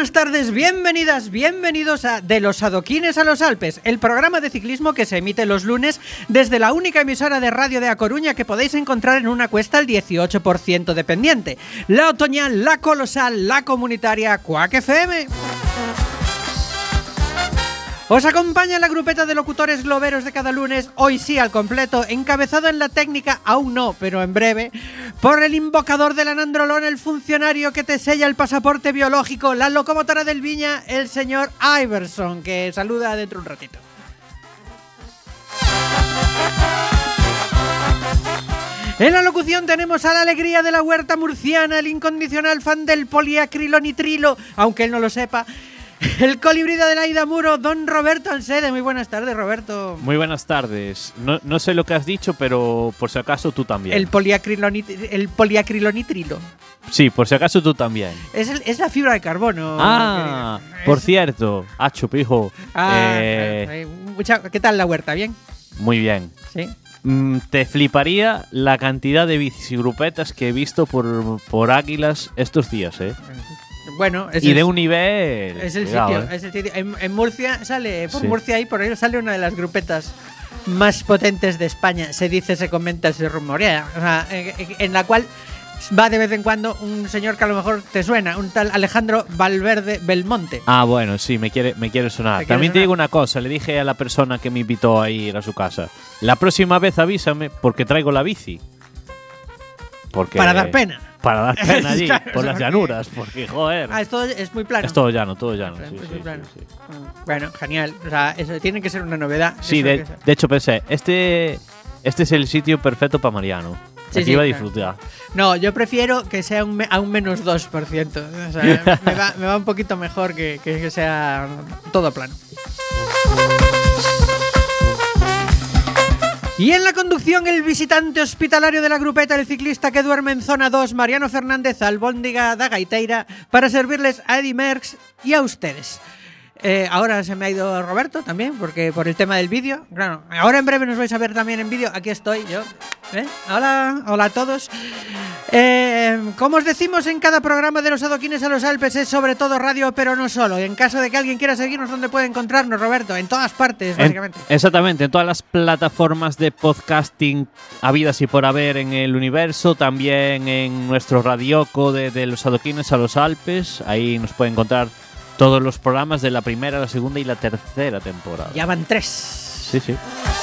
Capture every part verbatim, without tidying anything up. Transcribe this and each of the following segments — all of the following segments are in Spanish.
buenas tardes, bienvenidas, bienvenidos a De los Adoquines a los Alpes, el programa de ciclismo que se emite los lunes desde la única emisora de radio de A Coruña que podéis encontrar en una cuesta al dieciocho por ciento dependiente, la otoñal, la colosal, la comunitaria Quack F M. Os acompaña la grupeta de locutores globeros de cada lunes, hoy sí al completo, encabezado en la técnica, aún no, pero en breve, por el invocador del anandrolón, el funcionario que te sella el pasaporte biológico, la locomotora del Viña, el señor Iverson, que saluda dentro de un ratito. En la locución tenemos a la alegría de la huerta murciana, el incondicional fan del poliacrilonitrilo, aunque él no lo sepa, el colibrida de la Ida Muro, don Roberto Ansede. Muy buenas tardes, Roberto. Muy buenas tardes. No, no sé lo que has dicho, pero por si acaso tú también. El, poliacrilonit el poliacrilonitrilo. Sí, por si acaso tú también. Es, el, es la fibra de carbono. Ah, por es... cierto. Ah, chupijo. Ah, eh, mucha, ¿qué tal la huerta? ¿Bien? Muy bien. Sí. Mm, te fliparía la cantidad de bicigrupetas que he visto por, por Águilas estos días, ¿eh? Bueno, es y el, de un nivel. Es el cuidado, sitio, ¿eh? es el sitio. En, en Murcia sale, por sí. Murcia ahí, por ahí sale una de las grupetas más potentes de España. Se dice, se comenta, se rumorea. O sea, en, en la cual va de vez en cuando un señor que a lo mejor te suena, un tal Alejandro Valverde Belmonte. Ah, bueno, sí, me quiere, me quiere sonar. ¿Te quiere También sonar? te digo una cosa, le dije a la persona que me invitó a ir a su casa, la próxima vez avísame porque traigo la bici. Porque Para dar pena. Para dar pena allí, Claro, por o sea, las llanuras, porque joder. Ah, esto es muy plano. Es todo llano, todo llano. Es Sí, muy sí, plano. sí, sí. Bueno, genial. O sea, eso tiene que ser una novedad. Sí, eso de, que sea. de hecho pensé, este, este es el sitio perfecto para Mariano. Sí, Aquí sí, iba a claro. disfrutar. No, yo prefiero que sea un me a un menos dos por ciento. O sea, me, va, me va un poquito mejor que, que, que sea todo plano. Y en la conducción, el visitante hospitalario de la grupeta, el ciclista que duerme en zona dos, Mariano Fernández Albóndiga da Gaiteira, para servirles a Eddy Merckx y a ustedes. Eh, ahora se me ha ido Roberto también, porque por el tema del vídeo. Claro, ahora en breve nos vais a ver también en vídeo. Aquí estoy yo. ¿Eh? Hola, hola a todos. Eh, como os decimos en cada programa de los Adoquines a los Alpes, es sobre todo radio, pero no solo. En caso de que alguien quiera seguirnos, ¿dónde puede encontrarnos, Roberto? En todas partes, básicamente. En, exactamente, en todas las plataformas de podcasting habidas y por haber en el universo, también en nuestro radioco de, de los Adoquines a los Alpes. Ahí nos pueden encontrar todos los programas de la primera, la segunda y la tercera temporada. Ya van tres. Sí, sí.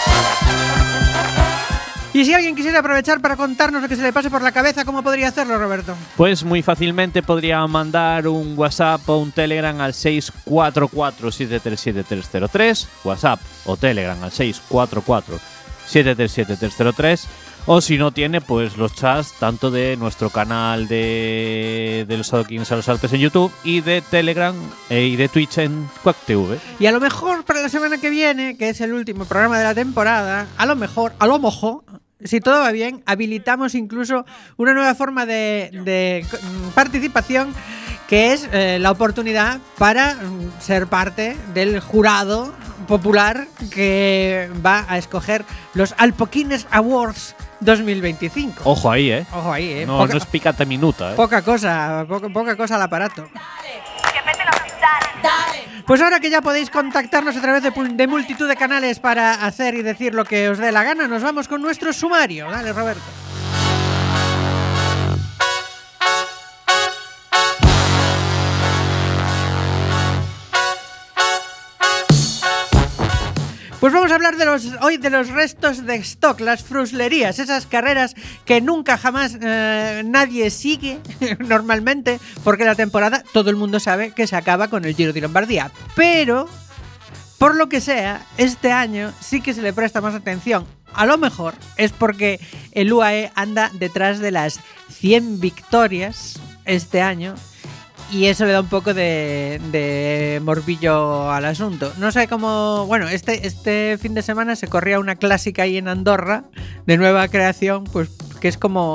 Y si alguien quisiera aprovechar para contarnos lo que se le pase por la cabeza, ¿cómo podría hacerlo, Roberto? Pues muy fácilmente podría mandar un WhatsApp o un Telegram al seis cuatro cuatro, siete tres siete, tres cero tres, WhatsApp o Telegram al seis cuatro cuatro, siete tres siete, tres cero tres, o si no tiene, pues los chats tanto de nuestro canal de, de los Adoquines a los Alpes en YouTube y de Telegram e, y de Twitch en Quack T V. Y a lo mejor para la semana que viene, que es el último programa de la temporada, a lo mejor, a lo mejor, si todo va bien, habilitamos incluso una nueva forma de, de participación, que es eh, la oportunidad para mm, ser parte del jurado popular que va a escoger los Alpoquines Awards dos mil veinticinco. Ojo ahí, ¿eh? Ojo ahí, ¿eh? No, Poca, no es picante minuta, ¿eh? poca cosa, poca, poca cosa al aparato. Pues ahora que ya podéis contactarnos a través de, de multitud de canales para hacer y decir lo que os dé la gana, nos vamos con nuestro sumario. Dale, Roberto. Pues vamos a hablar de los, hoy de los restos de stock, las fruslerías, esas carreras que nunca jamás eh, nadie sigue normalmente, porque la temporada todo el mundo sabe que se acaba con el Giro de Lombardía. Pero, por lo que sea, este año sí que se le presta más atención. A lo mejor es porque el U A E anda detrás de las cien victorias este año. Y eso le da un poco de, de morbillo al asunto. No sé cómo... Bueno, este, este fin de semana se corría una clásica ahí en Andorra, de nueva creación, pues que es como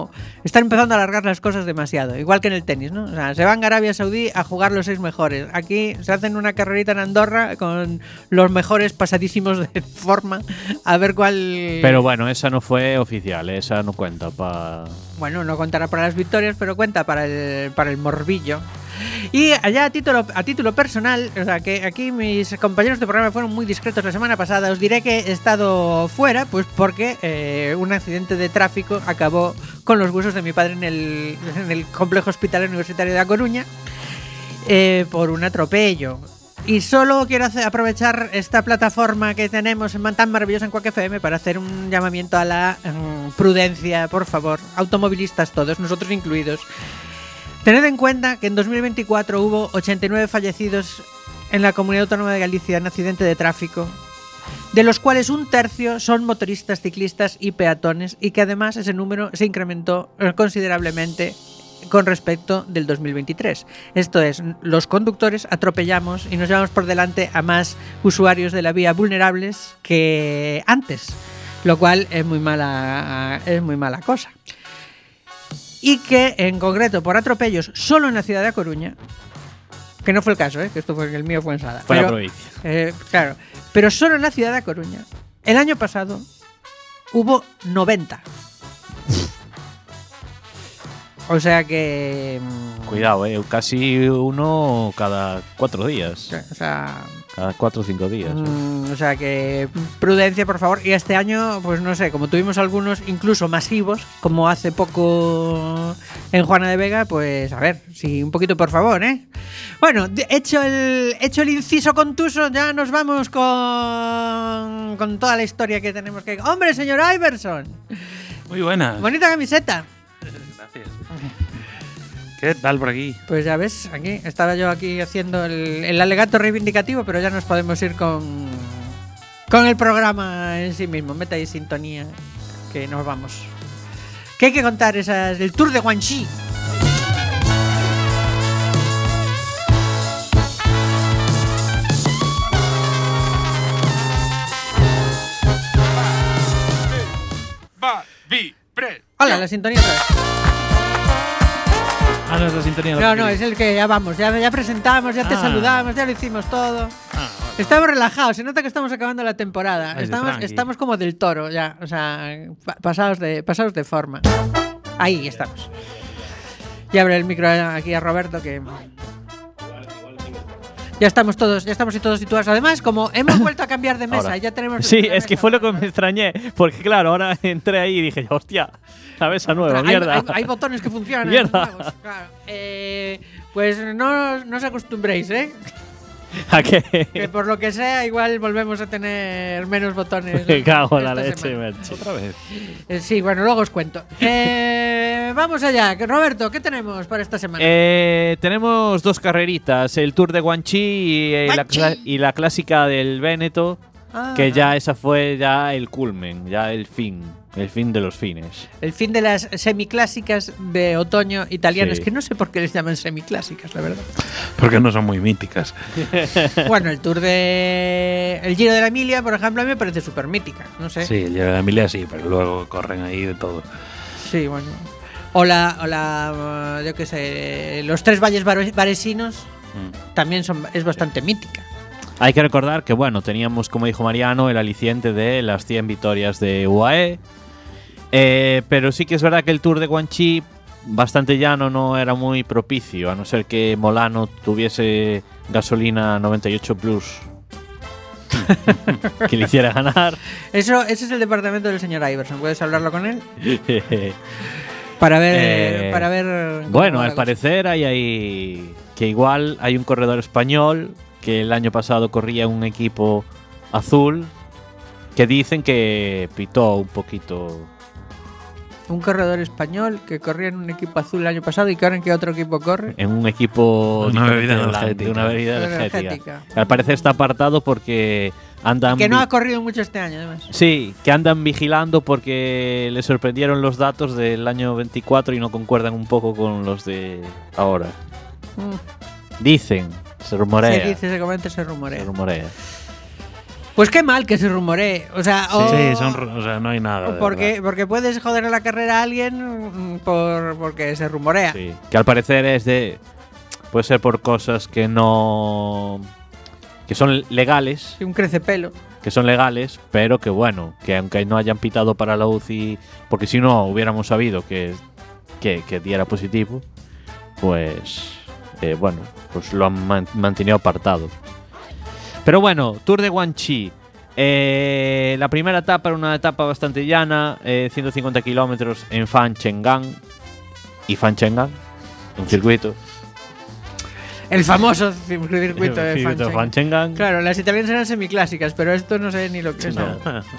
Están empezando a alargar las cosas demasiado, igual que en el tenis, ¿no? O sea, se van a Arabia Saudí a jugar los seis mejores. Aquí se hacen una carrerita en Andorra con los mejores pasadísimos de forma, a ver cuál... Pero bueno, esa no fue oficial, esa no cuenta para... Bueno, no contará para las victorias, pero cuenta para el, para el morbillo. Y allá a título, a título personal, o sea que aquí mis compañeros de programa fueron muy discretos la semana pasada. Os diré que he estado fuera, pues porque eh, un accidente de tráfico acabó con los huesos de mi padre en el, en el complejo hospitalario universitario de A Coruña eh, por un atropello. Y solo quiero hacer, aprovechar esta plataforma que tenemos en, tan maravillosa en Quack F M para hacer un llamamiento a la um, prudencia, por favor, automovilistas todos, nosotros incluidos. Tened en cuenta que en dos mil veinticuatro hubo ochenta y nueve fallecidos en la Comunidad Autónoma de Galicia en accidente de tráfico, de los cuales un tercio son motoristas, ciclistas y peatones, y que además ese número se incrementó considerablemente con respecto del dos mil veintitrés. Esto es, los conductores atropellamos y nos llevamos por delante a más usuarios de la vía vulnerables que antes, lo cual es muy mala, es muy mala cosa. Y que, en concreto, por atropellos solo en la ciudad de A Coruña, que no fue el caso, ¿eh? Que esto fue el mío fue en Sada. Fue pero, la provincia. Eh, claro, pero solo en la ciudad de A Coruña, el año pasado, hubo noventa. O sea que... Cuidado, eh, casi uno cada cuatro días. O sea... Cada cuatro o cinco días. Mm, o sea que prudencia, por favor. Y este año, pues no sé, como tuvimos algunos incluso masivos, como hace poco en Juana de Vega, pues a ver, sí, un poquito por favor, ¿eh? Bueno, hecho el, hecho el inciso contuso, ya nos vamos con, con toda la historia que tenemos que... ¡Hombre, señor Iverson! Muy buenas. Bonita camiseta. Gracias. ¿Qué tal por aquí? Pues ya ves, aquí estaba yo aquí haciendo el, el alegato reivindicativo, pero ya nos podemos ir con, con el programa en sí mismo. Meta ahí sintonía, que nos vamos. ¿Qué hay que contar? Esas, el Tour de Guangxi. Va, vi, pre. Hola, la sintonía otra vez. Ah, no es la sintonía. No, no, es el que ya vamos, ya, ya presentamos, ya te ah. saludamos, ya lo hicimos todo. Ah, vale. Estamos relajados, se nota que estamos acabando la temporada. Ay, estamos, estamos como del toro, ya, o sea, pa pasados de, pasados de forma. Ahí estamos. Y abre el micro aquí a Roberto que... Ya estamos todos, ya estamos y todos situados. Además, como hemos vuelto a cambiar de mesa, ahora. ya tenemos... Sí, es que fue lo que me extrañé, porque claro, ahora entré ahí y dije, hostia, la mesa nueva, hay, mierda. Hay, hay botones que funcionan. Mierda. Nuevos, claro. eh, pues no, no os acostumbréis, ¿eh? ¿A qué? Que por lo que sea, igual volvemos a tener menos botones. Me cago en la esta leche, semana. Merche. Otra vez. Eh, sí, bueno, luego os cuento. Eh, vamos allá. Roberto, ¿qué tenemos para esta semana? Eh, tenemos dos carreritas, el Tour de Guangxi y, eh, la, cla- y la clásica del Véneto, Ah, que ya esa fue ya el culmen, ya el fin, el fin de los fines. el fin de las semiclásicas de otoño italianas, Sí. que no sé por qué les llaman semiclásicas, la verdad. Porque no son muy míticas. Bueno, el Tour de... El Giro de la Emilia, por ejemplo, a mí me parece súper mítica, no sé. Sí, el Giro de la Emilia sí, pero luego corren ahí de todo. Sí, bueno. O la, o la yo qué sé, los tres valles bar- varesinos Mm. también son, es bastante mítica. Hay que recordar que, bueno, teníamos, como dijo Mariano, el aliciente de las cien victorias de U A E. Eh, pero sí que es verdad que el Tour de Guangxi, bastante llano, no era muy propicio, a no ser que Molano tuviese gasolina noventa y ocho Plus que le hiciera ganar. Eso, ese es el departamento del señor Iverson. ¿Puedes hablarlo con él? Para ver, Eh, para ver. cómo Bueno, va al la parecer hay ahí que igual hay un corredor español que el año pasado corría en un equipo azul que dicen que pitó un poquito. cosa. Un corredor español que corría en un equipo azul el año pasado y que ahora en qué otro equipo corre. En un equipo Una diferente bebida de la- energética. de una bebida Energética. energética. Al parecer está apartado porque andan Que no vi- ha corrido mucho este año, además. Sí, que andan vigilando porque le sorprendieron los datos del año veinticuatro y no concuerdan un poco con los de ahora. Mm. Dicen, se rumorea. Se dice, se comenta, se rumorea. Se rumorea. Pues qué mal que se rumoree. O sea, o, Sí, son, ru- o sea, no hay nada. de porque, verdad. porque puedes joder la carrera a alguien mm, por, porque se rumorea. Sí, que al parecer es de. Puede ser por cosas que no. Que son legales. Sí, un crecepelo. Que son legales, pero que bueno, que aunque no hayan pitado para la U C I, porque si no hubiéramos sabido que, que, que diera positivo, pues eh, bueno, pues lo han man- mantenido apartado. Pero bueno, Tour de Guangxi. Eh, la primera etapa era una etapa bastante llana, eh, ciento cincuenta kilómetros en Fanchengang. Y Fanchengang, un circuito. El famoso circuito de Circuito de Fanchengang. Fanchengang. Claro, las italianas eran semiclásicas, pero esto no sé ni lo que es. No.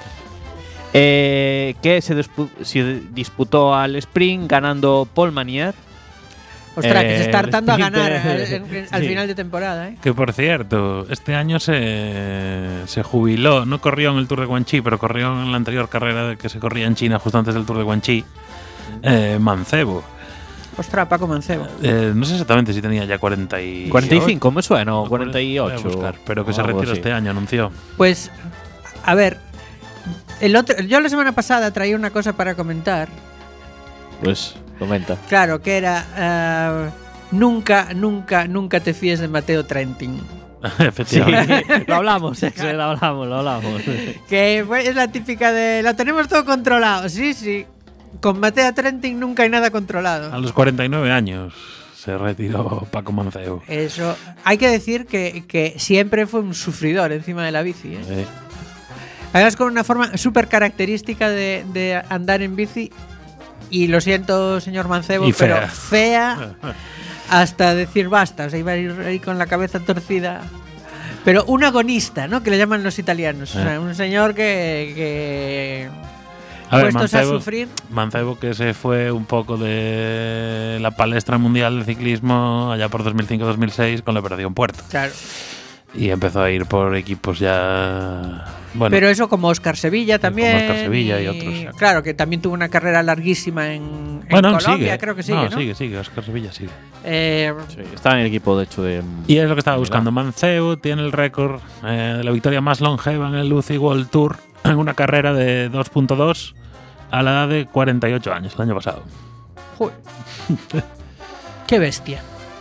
Eh, que se, dispu- se disputó al sprint ganando Paul Manier. Ostras, Eh, que se está hartando a el ganar sprinter. al, al- al Sí. final de temporada, ¿eh? Que por cierto, este año se, se jubiló, no corrió en el Tour de Guangxi, pero corrió en la anterior carrera que se corría en China justo antes del Tour de Guangxi, eh, Mancebo. Ostras, Paco Mancebo. Eh, no sé exactamente si tenía ya cuarenta y cuarenta y cinco, me suena, o o cuarenta y ocho. voy a buscar, pero que o se algo retiró así. este año, anunció. Pues, a ver, el otro, yo la semana pasada traía una cosa para comentar. Pues comenta. Claro, que era ah, nunca, nunca, nunca te fíes de Mateo Trentin. Sí, Efectivamente. lo hablamos, eso, lo hablamos, lo hablamos. Que fue- es la típica de lo tenemos todo controlado. Sí, sí. Con Mateo Trentin nunca hay nada controlado. A los cuarenta y nueve años se retiró Paco Mancebo. Eso, hay que decir que, que siempre fue un sufridor encima de la bici, ¿eh? Eh, Además con una forma súper característica de, de andar en bici. Y lo siento, señor Mancebo, Y fea. pero fea hasta decir basta. O sea, iba a ir ahí con la cabeza torcida. Pero un agonista, ¿no? Que le llaman los italianos. O sea, Eh. un señor que... que A ver, puestos a Mancebo, sufrir. Mancebo que se fue un poco de la palestra mundial del ciclismo allá por dos mil cinco dos mil seis con la Operación Puerto. Claro. Y empezó a ir por equipos ya... Bueno, Pero eso como Oscar Sevilla también. como Óscar Sevilla y otros. Claro, que también tuvo una carrera larguísima en, en bueno, Colombia, sigue. creo que sigue, no, ¿no? sigue, sigue. Óscar Sevilla sigue. Eh, Sí, está en el equipo, de hecho, de. Y es lo que estaba Mira. buscando. Mancebo tiene el récord eh, de la victoria más longeva en el U C I World Tour en una carrera de dos punto dos a la edad de cuarenta y ocho años, el año pasado. joder. Qué bestia.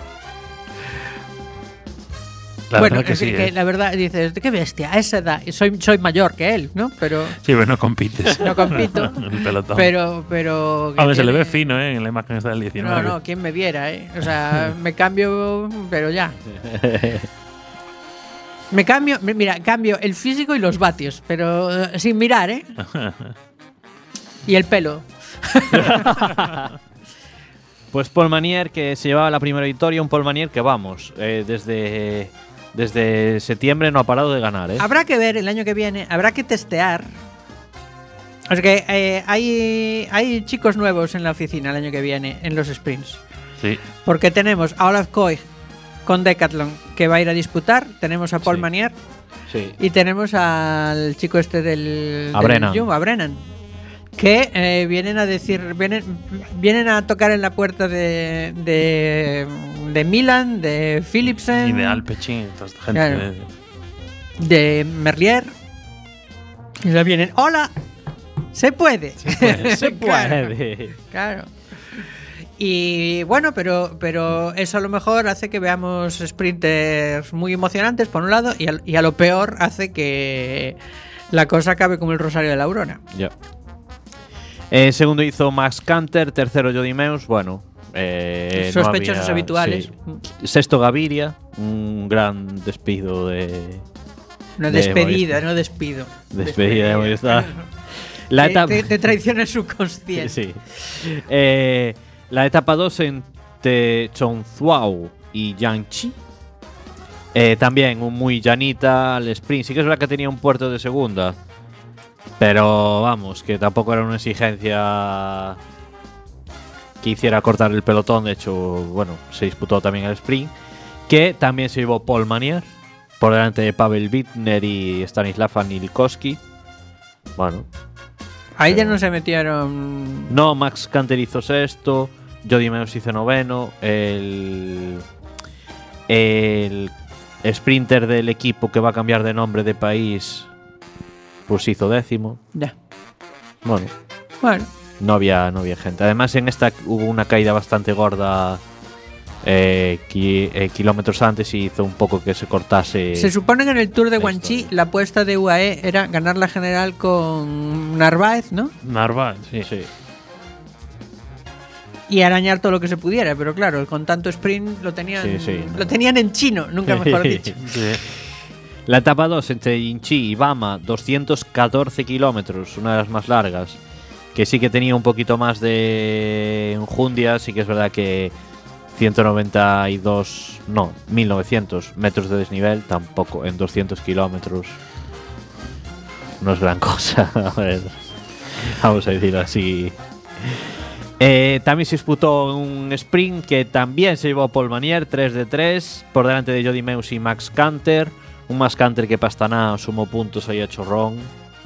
La bueno, verdad que es sí. que eh. la verdad dices, qué bestia, a esa edad. Soy, soy mayor que él, ¿no? Pero Sí, pero no compites. no compito. En el pelotón. pero, pero. A ver, se le tiene- ve fino, ¿eh? En la imagen está del diecinueve. No, no, quién me viera, ¿eh? O sea, me cambio, pero ya. Me cambio, mi- mira, cambio el físico y los vatios, pero eh, sin mirar, ¿eh? Y el pelo. Pues Paul Manier, que se llevaba la primera victoria. Un Paul Manier que, vamos, eh, desde, desde septiembre no ha parado de ganar, ¿eh? Habrá que ver el año que viene, habrá que testear. O sea que eh, hay, hay chicos nuevos en la oficina el año que viene, en los sprints. Sí. Porque tenemos a Olaf Koig con Decathlon, que va a ir a disputar. Tenemos a Paul Sí. Manier. Sí. Y tenemos al chico este del, A del Brennan. Jumbo, a Brennan. Que eh, vienen a decir, vienen, vienen a tocar en la puerta de, de, de Milan, de Philipsen, Y de Alpecin, toda esta gente. Claro. eh. de Merlier. Y ya vienen, ¡hola! ¡Se puede! Se Claro, puede. claro. Y bueno, pero, pero eso a lo mejor hace que veamos sprinters muy emocionantes, por un lado, y a, y a lo peor hace que la cosa acabe como el Rosario de la Aurora. Ya. Eh, segundo hizo Max Canter, tercero Jody Meus, bueno. Eh, no Sospechosos había- habituales. sí. Sexto Gaviria, un gran despido de. No de despedida, Movistar. no despido. Despedida de Movistar. La Te, etapa. te, te traiciona el subconsciente. Sí. Eh, la etapa dos entre Chongzuo y Yangtze. Eh, también un muy llanita al sprint. Sí que es verdad que tenía un puerto de segunda. Pero vamos, que tampoco era una exigencia que hiciera cortar el pelotón. De hecho, bueno, se disputó también el sprint. Que también se llevó Paul Manier por delante de Pavel Bittner y Stanislav Anilkowski. Bueno, Ahí ya Pero- no se metieron. no, Max Canter hizo sexto, Jody Meus hizo noveno, el, el sprinter del equipo que va a cambiar de nombre de país pues hizo décimo. Ya. Bueno, Bueno. no había, no había gente. Además, en esta hubo una caída bastante gorda eh, ki- eh, kilómetros antes y hizo un poco que se cortase. Se supone que en el Tour de la Guanxi historia. la apuesta de U A E era ganar la general con Narváez, ¿no? Narváez, sí. Sí. Y arañar todo lo que se pudiera, pero claro, con tanto sprint lo tenían, Sí, sí, no. lo tenían en chino, nunca mejor dicho. Sí. La etapa dos entre Inchi y Bama, doscientos catorce kilómetros, una de las más largas, que sí que tenía un poquito más de enjundia, sí que es verdad que ciento noventa y dos, no, mil novecientos metros de desnivel, tampoco, en doscientos kilómetros no es gran cosa, a ver, vamos a decirlo así. Eh, también se disputó un sprint que también se llevó Paul Manier, tres de tres, por delante de Jody Meus y Max Canter. Un Max Canter que para Astana sumó puntos ahí a chorrón.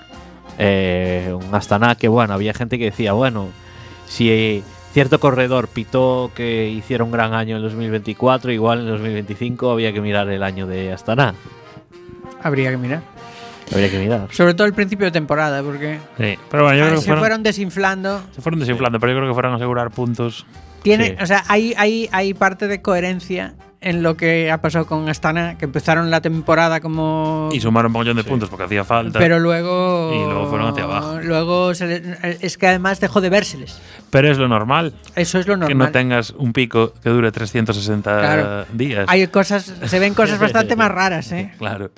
Eh, un Astana que, bueno, había gente que decía, bueno, si cierto corredor pitó que hiciera un gran año en dos mil veinticuatro, igual en dos mil veinticinco había que mirar el año de Astana. Habría que mirar. Habría que mirar. Sobre todo el principio de temporada, porque Sí, pero bueno, yo ah, creo que se fueron, fueron desinflando. se fueron desinflando, pero yo creo que fueron a asegurar puntos. Tiene, Sí. o sea, hay, hay, hay parte de coherencia en lo que ha pasado con Astana, que empezaron la temporada como. Y sumaron un montón de Sí. puntos porque hacía falta. Pero luego. Y luego fueron hacia abajo. Luego se le- es que además dejó de vérseles. Pero es lo normal, Eso es lo que no normal. tengas un pico que dure trescientos sesenta Claro. días. Hay cosas, se ven cosas bastante más raras, ¿eh? Claro.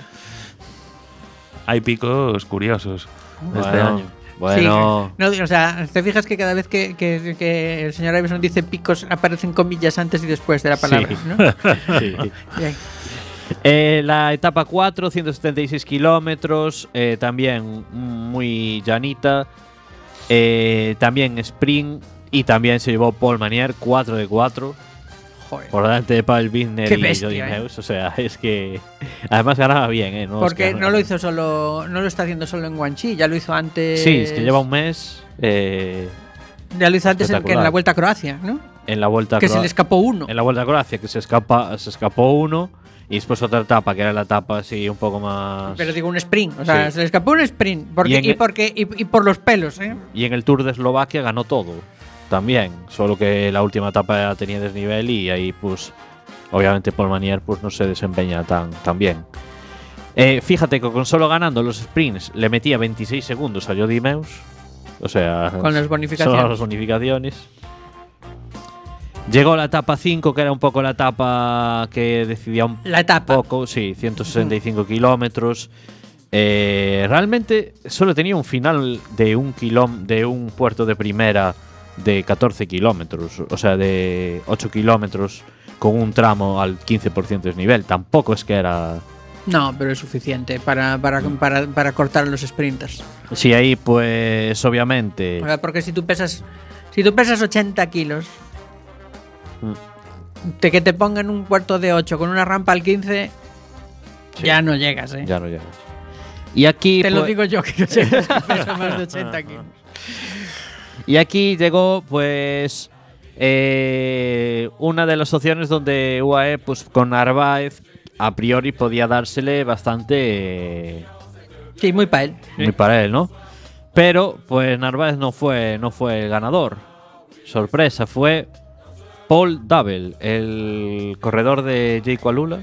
Hay picos curiosos de este Bueno, año. bueno. Sí, no, o sea, te fijas que cada vez que, que- que el señor Iverson dice picos aparecen comillas antes y después de la palabra, Sí. ¿no? Sí. Bien. Eh, la etapa cuatro, ciento setenta y seis kilómetros, eh, también muy llanita, eh, también sprint y también se llevó Paul Manier, cuatro de cuatro, Joder. por delante de Paul Bittner Qué y bestia, Jody eh. Meus. O sea, es que además ganaba bien, ¿eh? No, es Porque que no lo hizo solo, no lo está haciendo solo en Guanxi, ya lo hizo antes. Sí, es que lleva un mes eh, Ya lo hizo antes en, que en espectacular. la Vuelta a Croacia, ¿no? en la vuelta a Que se Croa- le escapó uno. en la vuelta a Croacia, que se escapa, se escapó uno. Y después otra etapa, que era la etapa así un poco más. Pero digo un sprint, o sea, Sí. se le escapó un sprint. Porque, Y y, en el- porque, y, y por los pelos, ¿eh? Y en el Tour de Eslovaquia ganó todo. También. Solo que la última etapa tenía desnivel y ahí, pues. Obviamente, Paul Manier pues, no se desempeña tan, tan bien. Eh, fíjate que con solo ganando los sprints le metía veintiséis segundos a Jody Meus. O sea. Con las bonificaciones. Solo las bonificaciones. Llegó la etapa cinco, que era un poco la etapa que decidía un La etapa. poco, sí, ciento sesenta y cinco kilómetros. Eh, realmente solo tenía un final de un kilóm- de un puerto de primera de catorce kilómetros, o sea, de ocho kilómetros con un tramo al quince por ciento de desnivel. Tampoco es que era. No, pero es suficiente para, para, para, para cortar a los sprinters. Sí, ahí, pues, obviamente. O sea, porque si tú pesas, si tú pesas ochenta kilos, de que te pongan un puerto de ocho con una rampa al quince, Sí. ya no llegas, ¿eh? Ya no llegas. Y aquí. Te lo pues- digo yo que no llegas, que peso más de ochenta kilos. Y aquí llegó, pues, eh, una de las opciones donde U A E, pues, con Narváez, a priori podía dársele bastante eh, Sí, muy para él. muy para él, ¿no? Pero, pues, Narváez no fue, no fue el ganador. Sorpresa, fue Paul Double, el corredor de Jake Alula.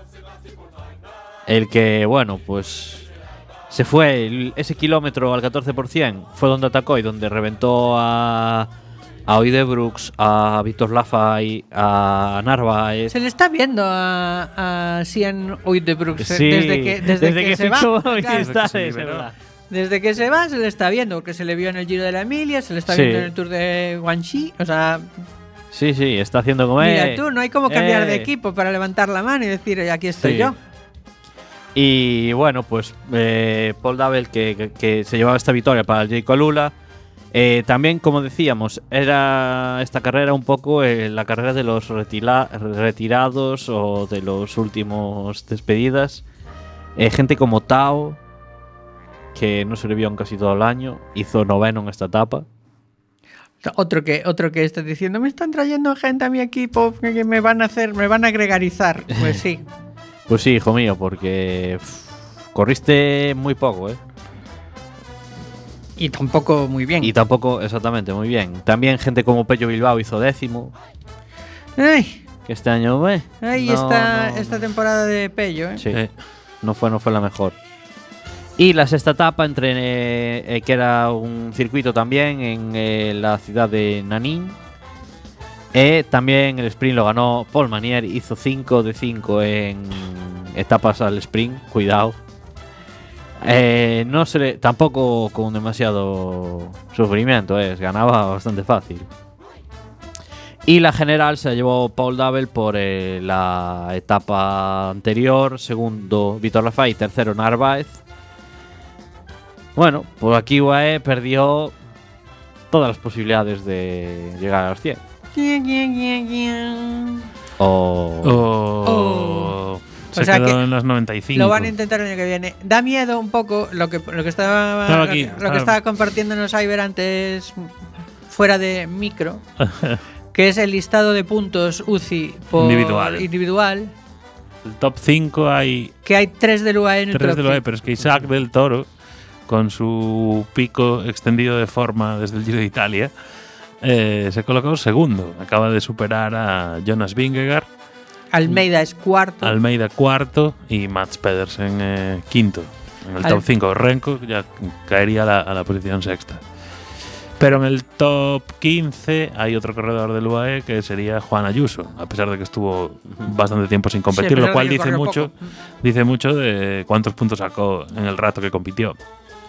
El que, bueno, pues se fue el- ese kilómetro al catorce por ciento, fue donde atacó y donde reventó a, a Oide Brooks, a Víctor Lafay, a Narváez. Se le está viendo a, a Sian Oudebroeks Sí, desde que, desde que, se va. fichó Claro, Movistar, Desde que se es liberó. verdad. desde que se va se le está viendo, porque se le vio en el Giro de la Emilia, se le está Sí. viendo en el Tour de Guanxi. O sea, Sí, sí, está haciendo como mira eh, tú, no hay como cambiar eh. de equipo para levantar la mano y decir, "Oye, aquí estoy Sí. yo". Y bueno, pues eh, Paul Double que, que- que se llevaba esta victoria para el Jake Alula. Eh, también, como decíamos, era esta carrera un poco eh, la carrera de los retila- retirados o de los últimos despedidas. Eh, gente como Tao, que no se le vio en casi todo el año, hizo noveno en esta etapa. Otro que, otro que está diciendo, me están trayendo gente a mi equipo que que me van a hacer, me van a gregarizar. Pues sí. Pues sí, hijo mío, porque pff, corriste muy poco, ¿eh? Y tampoco muy bien. Y tampoco, exactamente, muy bien. También gente como Pello Bilbao hizo décimo. Ay, Que este año, eh, ahí no, está no, esta no. temporada de Pello, ¿eh? Sí, Eh, no fue, no fue la mejor. Y la sexta etapa, entre eh, eh, que era un circuito también en eh, la ciudad de Nanín. Eh, también el sprint lo ganó Paul Manier, hizo cinco de cinco en etapas al sprint, cuidado. Eh, no se le, tampoco con demasiado sufrimiento, eh, ganaba bastante fácil. Y la general se la llevó Paul Dabel por eh, la etapa anterior, segundo Víctor Lafay y tercero Narváez. Bueno, por aquí U A E perdió todas las posibilidades de llegar a los cien. O... o se O sea quedó que en los noventa y cinco. Lo van a intentar el año que viene. Da miedo un poco lo que, lo que estaba Estaba aquí, lo que estaba- estaba compartiéndonos Iber antes fuera de micro, que es el listado de puntos U C I por Individual. individual, El top cinco hay que hay tres del U A E en el tres top de lo E, cinco. pero es que Isaac del Toro, con su pico extendido de forma desde el Giro de Italia, eh, se colocó segundo. Acaba de superar a Jonas Vingegaard, Almeida es cuarto. Almeida cuarto y Mats Pedersen eh, quinto. En el Al- top cinco, Renko ya caería a la, a la posición sexta. Pero en el top quince hay otro corredor del U A E que sería Juan Ayuso, a pesar de que estuvo bastante tiempo sin competir, Sí, a pesar lo cual de que dice corrió mucho, poco. dice mucho de cuántos puntos sacó en el rato que compitió.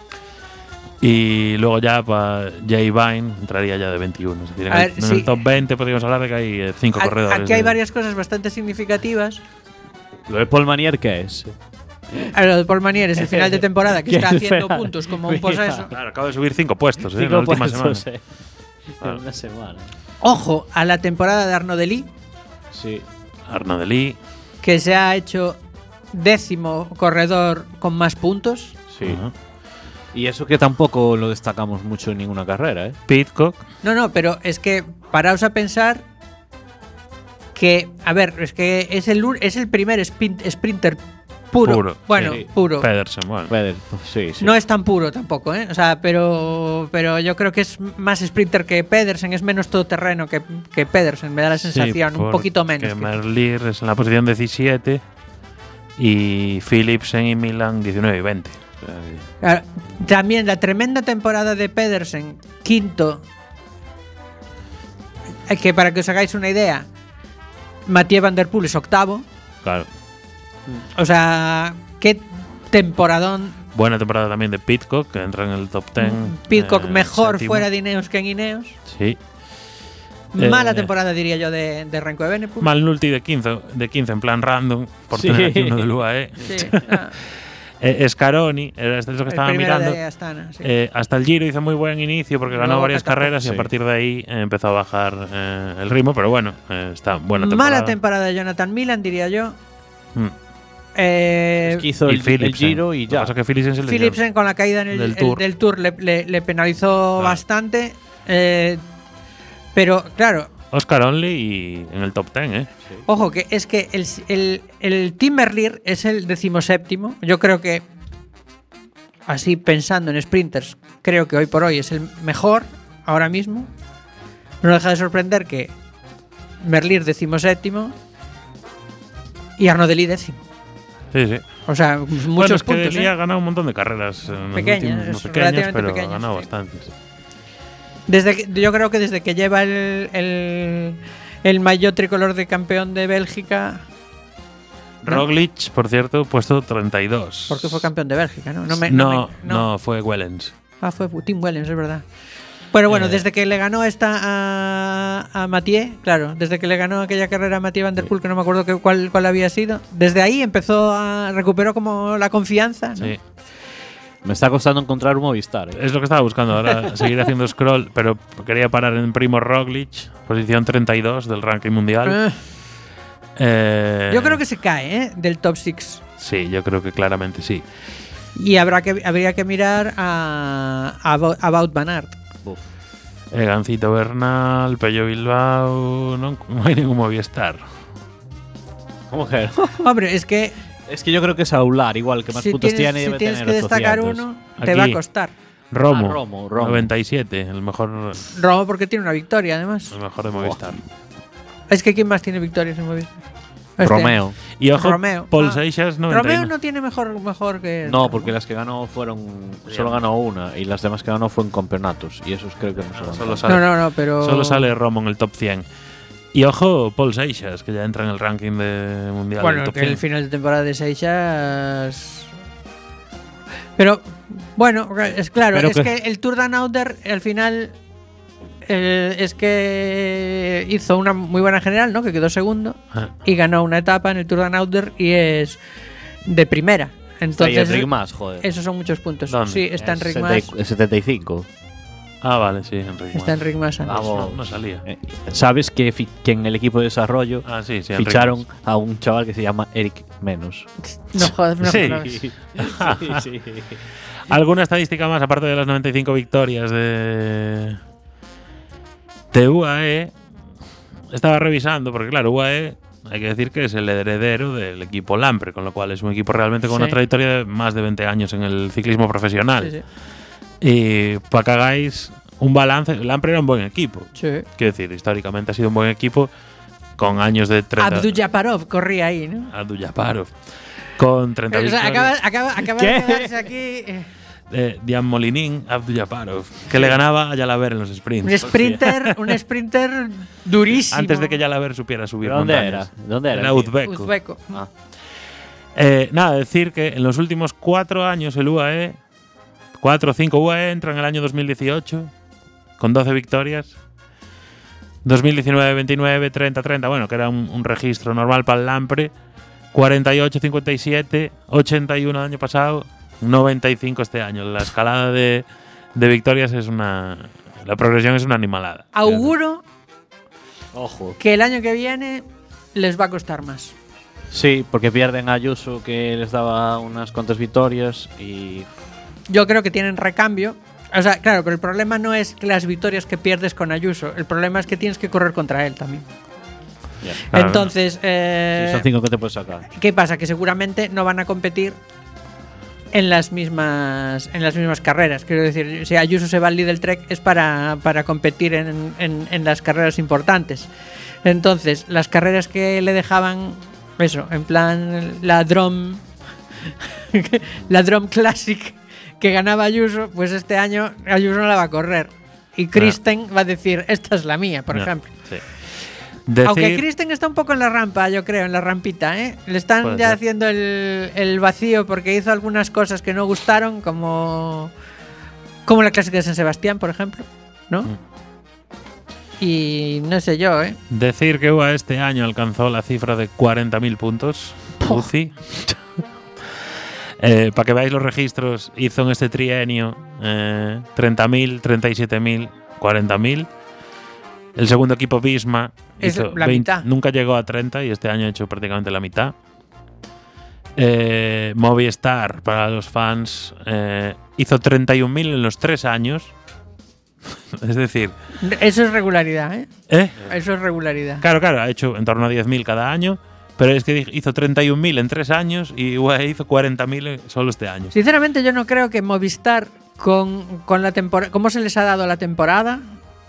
Y luego ya para Jay Vine entraría ya de veintiuno. Es decir, en, A el, ver, en sí. el top veinte podríamos hablar de que hay eh, cinco A- corredores. Aquí hay de- varias cosas bastante significativas. ¿Lo de Paul Manier qué es? A lo de Paul Manier es el final de temporada que Qué está haciendo fea. puntos como un Mira. poseso. Claro, acaba de subir cinco puestos eh, en Cinco la última puestos, semana. eh. En una semana. Ojo a la temporada de Arnaud Delis, Sí. Arnaud Delis. que se ha hecho décimo corredor con más puntos. Sí. Ajá. Y eso que tampoco lo destacamos mucho en ninguna carrera, ¿eh? Pidcock. No, no, pero es que paraos a pensar que, a ver, es que es el, un- es el primer sprint- sprinter puro. Puro, Bueno, sí. puro. Pedersen, bueno. Puede- Sí, sí. No es tan puro tampoco, ¿eh? O sea, pero, pero yo creo que es más sprinter que Pedersen, es menos todoterreno que, que Pedersen, me da la sensación, Sí, un poquito menos. Que que- Merlier es en la posición diecisiete y Philipsen y Milan diecinueve y veinte. Ah, También la tremenda temporada de Pedersen, quinto. Eh, Que para que os hagáis una idea, Mathieu Van Der Poel es octavo. Claro. O sea, qué temporadón. Buena temporada también de Pidcock, que entra en el top diez. Pitcock eh, mejor séptimo. fuera de Ineos que en Ineos. Sí. Mala Eh, temporada, diría yo, de, de Renko Evenepoel. Malnulti de quince, de quince en plan random, por Sí. tener aquí uno del U A E. Sí, ah, Eh, Scaroni, era este lo que el estaba primero mirando. de Astana, sí. Eh, hasta el Giro hizo muy buen inicio porque ganó Luego varias catapum. carreras y a Sí. partir de ahí eh, empezó a bajar eh, el ritmo, pero bueno, eh, está buena temporada. Mala temporada de Jonathan Milan, diría yo. Mm. Eh, Es que hizo Y el, el Philipsen. Giro y Lo que ya. pasa es que Philipsen se lesionó. Philipsen con la caída en el, Del el- Tour. del Tour le, le- le penalizó Claro. bastante. eh, pero claro, Oscar Only y en el top diez, ¿eh? ojo, que es que el, el, el Team Merlier es el decimoséptimo. Yo creo que, así pensando en sprinters, creo que hoy por hoy es el mejor ahora mismo. No deja de sorprender que Merlier decimoséptimo y Arnaud Delis décimo. Sí, sí. O sea, muchos bueno, es que puntos. Delis ¿eh? ha ganado un montón de carreras. En los Pequeñas, últimos- es pequeñas, relativamente pero pequeñas, ha ganado sí. bastantes. Desde que- yo creo que desde que lleva el, el, el maillot tricolor de campeón de Bélgica. ¿no? Roglic, por cierto, puesto treinta y dos. Porque fue campeón de Bélgica, ¿no? No, me- no, me- no, fue Wellens. Ah, fue Tim Wellens, es verdad. Pero bueno, Eh. desde que le ganó esta a, a Mathieu, claro, desde que le ganó aquella carrera a Mathieu Van Der Poel, que no me acuerdo que, cuál, cuál había sido, desde ahí empezó a recuperó como la confianza, ¿no? Sí. Me está costando encontrar un Movistar, ¿eh? Es lo que estaba buscando ahora, seguir haciendo scroll, pero quería parar en Primo Roglic, posición treinta y dos del ranking mundial. Eh, Eh, yo creo que se cae, ¿eh? Del top seis. Sí, yo creo que claramente sí. Y habrá que, habría que mirar a, a Abo- a Wout van Aert. Uf. Eh, Gancito Bernal, Pello Bilbao, no, no hay ningún Movistar. ¿Cómo que? Hombre, es que Es que yo creo que es Aular, igual que más si puntos tienes, tiene, si debe tienes tener que destacar ochocientos. uno, te Aquí. va a costar. Romo, Ah, Romo, Romo. noventa y siete, el mejor, Romo porque tiene una victoria, además. el mejor de Movistar. Es que ¿quién más tiene victorias en Movistar? Este Romeo. Y ojo, Romeo. Paul Ah. Seixas, noventa y uno. Romeo no tiene mejor, mejor que. No, porque las que ganó fueron. Solo ganó una y las demás que ganó fueron campeonatos. Y esos creo que no se solo ganó. sale- No, no, no, pero. Solo sale Romo en el top cien. Y ojo, Paul Seixas, que ya entra en el ranking de mundial Bueno, del top que cien. el final de temporada de Seixas. Pero, bueno, es claro, Pero es que- que el Tour Down Under al final. eh, es que hizo una muy buena general, ¿no? Que quedó segundo Ah. y ganó una etapa en el Tour Down Under y es de primera. Está ahí Entonces, Enric Mas, joder. esos son muchos puntos. ¿Dónde? Sí, está Es Enric setenta y- Mas. es setenta y cinco. Ah, vale, sí, Enrique. Está Enric Mas. antes. Vamos. No, no salía. Eh, ¿Sabes que, fi- que en el equipo de desarrollo Ah, sí, sí. Enrique ficharon Mas. a un chaval que se llama Eric Menos? No jodas, no Sí. jodas. sí, sí. ¿Alguna estadística más, aparte de las noventa y cinco victorias de. de U A E? Estaba revisando, porque claro, U A E hay que decir que es el heredero del equipo Lampre, con lo cual es un equipo realmente con Sí. una trayectoria de más de veinte años en el ciclismo profesional. Sí, sí. Y para que hagáis un balance, Lampre era un buen equipo. Sí. Quiero decir, históricamente ha sido un buen equipo con años de treinta. Abdujaparov corría ahí, ¿no? Abdujaparov. Con treinta O sea, victorias. acaba, acaba, acaba ¿Qué? de quedarse aquí eh, Eh, Dian Molinin Abdujaparov, que le ganaba a Yalaber en los sprints. un sprinter, un sprinter durísimo. Antes de que Yalaber supiera subir ¿Pero dónde montañas. era? ¿Dónde era? Era uzbeco. Uzbeko. Ah. Eh, nada, decir que en los últimos cuatro años el U A E, cuatro o cinco U A E, entra en el año dos mil dieciocho con doce victorias. dos mil diecinueve, veintinueve, treinta, treinta, bueno, que era un, un registro normal para el Lampre. cuarenta y ocho, cincuenta y siete, ochenta y uno el año pasado, noventa y cinco este año. La escalada de, de victorias es una. La progresión es una animalada. Auguro Ojo. que el año que viene les va a costar más. Sí, porque pierden a Ayuso, que les daba unas cuantas victorias y. Yo creo que tienen recambio. O sea, claro, pero el problema no es que las victorias que pierdes con Ayuso. El problema es que tienes que correr contra él también. Claro. Entonces, eh, Sí, son cinco que te puedes sacar. ¿qué pasa? Que seguramente no van a competir en las mismas en las mismas carreras. Quiero decir, si Ayuso se va al Lidl Trek es para, para competir en, en- en las carreras importantes. Entonces, las carreras que le dejaban, eso, en plan la Drom, la Drom Classic que ganaba Ayuso, pues este año Ayuso no la va a correr. Y Kristen va a decir, esta es la mía, por No, ejemplo. sí. Decir, Aunque Kristen está un poco en la rampa, yo creo, en la rampita, ¿eh? Le están Puede ya ser. haciendo el, el vacío porque hizo algunas cosas que no gustaron, como, como la clásica de San Sebastián, por ejemplo, ¿no? Mm. Y no sé yo, ¿eh? decir que U A E este año alcanzó la cifra de cuarenta mil puntos. U C I. Eh, para que veáis los registros, hizo en este trienio eh, treinta mil, treinta y siete mil, cuarenta mil. El segundo equipo Visma Es hizo la veinte, mitad. nunca llegó a treinta y este año ha hecho prácticamente la mitad. Eh, Movistar, para los fans, eh, hizo treinta y un mil en los tres años. Es decir, Eso es regularidad, ¿eh? ¿eh? Eso es regularidad. Claro, claro, ha hecho en torno a diez mil cada año, pero es que hizo treinta y un mil en tres años y U A E hizo cuarenta mil solo este año. Sinceramente, yo no creo que Movistar, con, con la temporada, cómo se les ha dado la temporada,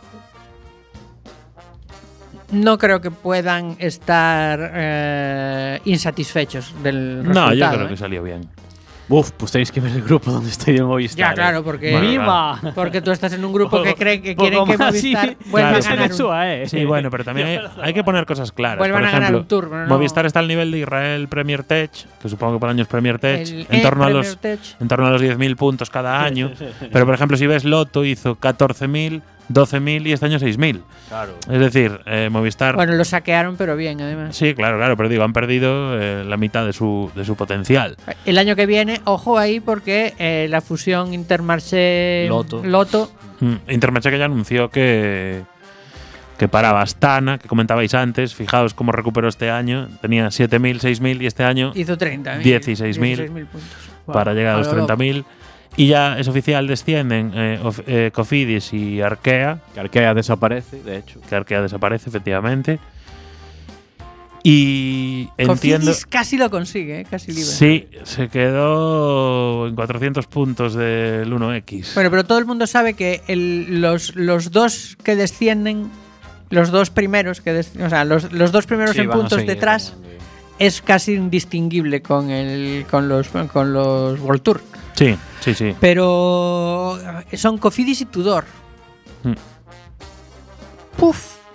no creo que puedan estar eh, insatisfechos del No, resultado. yo creo ¿eh? que salió bien. Uf, pues tenéis que ver el grupo donde estoy de Movistar. Ya, ¿eh? claro, porque, Bueno, ¡Viva! porque tú estás en un grupo que creen que quieren Poco que más, Movistar sí. vuelva Claro, a ganar Eso, un, eh. Sí, bueno, pero también hay, hay que poner cosas claras. Vuelvan Por a ganar ejemplo, un Tour, pero no- Movistar está al nivel de Israel Premier Tech, que supongo que por año es Premier Tech, el en, E torno a Premier los, Tech. en torno a los diez mil puntos cada año. Pero, por ejemplo, si ves Lotto, hizo catorce mil, doce mil y este año seis mil. Claro. Es decir, eh, Movistar… Bueno, lo saquearon, pero bien, además. Sí, claro, claro, pero digo, han perdido eh, la mitad de su, de su potencial. El año que viene, ojo ahí, porque eh, la fusión Intermarché Lotto. Lotto Mm, Intermarché que ya anunció que, que paraba Astana, que comentabais antes. Fijaos cómo recuperó este año. Tenía siete mil, seis mil y este año hizo treinta. dieciséis mil puntos. para llegar a los treinta mil. Y ya es oficial, descienden eh, of- eh, Cofidis y Arkea, Que Arkea desaparece, de hecho. que Arkea desaparece efectivamente. Y entiendo. Cofidis casi lo consigue, ¿eh? Casi libre. Sí, se quedó en cuatrocientos puntos del uno equis. Bueno, pero todo el mundo sabe que el- los, los dos que descienden, los dos primeros, que des- o sea, los, los dos primeros Sí, en van a puntos seguir detrás también. es casi indistinguible con, el, con los, con los World Tour. Sí, sí, sí. Pero son Cofidis y Tudor. Mm. Puf.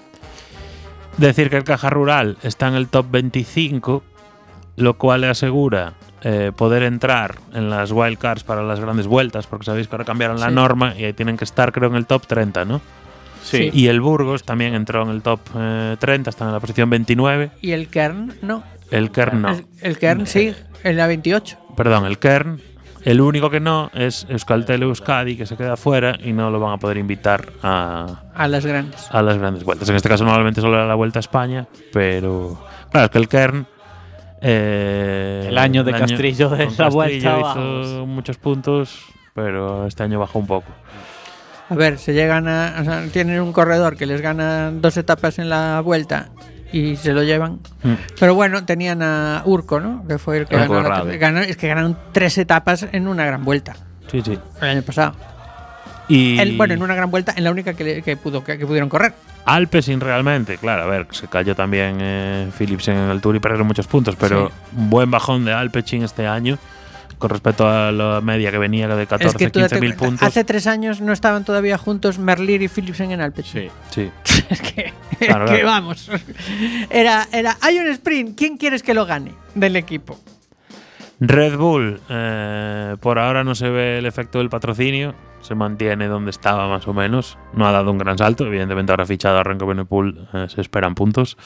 Decir que el Caja Rural está en el top veinticinco, lo cual le asegura eh, poder entrar en las wildcards para las grandes vueltas, porque sabéis que ahora cambiaron la Sí. norma y ahí tienen que estar, creo, en el top treinta, ¿no? Sí. Y el Burgos también entró en el top eh, treinta, está en la posición veintinueve. Y el Kern, no. El Kern no. El, el Kern sí, en la veintiocho. Perdón, el Kern. El único que no es Euskaltel Euskadi, que se queda fuera y no lo van a poder invitar a, A las grandes. a las grandes vueltas. En este caso normalmente solo era la Vuelta a España, pero claro, es que el Kern eh, El año de Castrillo de con la Vuelta, hizo vamos. muchos puntos, pero este año bajó un poco. A ver, se llegan a. O sea, tienen un corredor que les gana dos etapas en la vuelta y se lo llevan. Mm. Pero bueno, tenían a Urco, ¿no? Que fue el que Urco ganó, la- Rabe. ganó- Es que ganaron tres etapas en una gran vuelta Sí, sí. el año pasado. Y El- bueno, en una gran vuelta, en la única que, le- que pudo, que, que pudieron correr. Alpecin realmente, claro, a ver, se cayó también eh, Philipsen en el Tour y perdieron muchos puntos, pero Sí. un buen bajón de Alpecin este año con respecto a la media que venía de Es catorce, que tú date quince mil cuenta, puntos. hace tres años no estaban todavía juntos Merlier y Philipsen en Alpecin. Sí. Sí. Es que, Claro, es que claro. vamos. Era, era, hay un sprint, ¿quién quieres que lo gane del equipo? Red Bull, eh, por ahora no se ve el efecto del patrocinio, se mantiene donde estaba más o menos, no ha dado un gran salto, evidentemente ahora fichado a Renko Evenepoel, eh, se esperan puntos,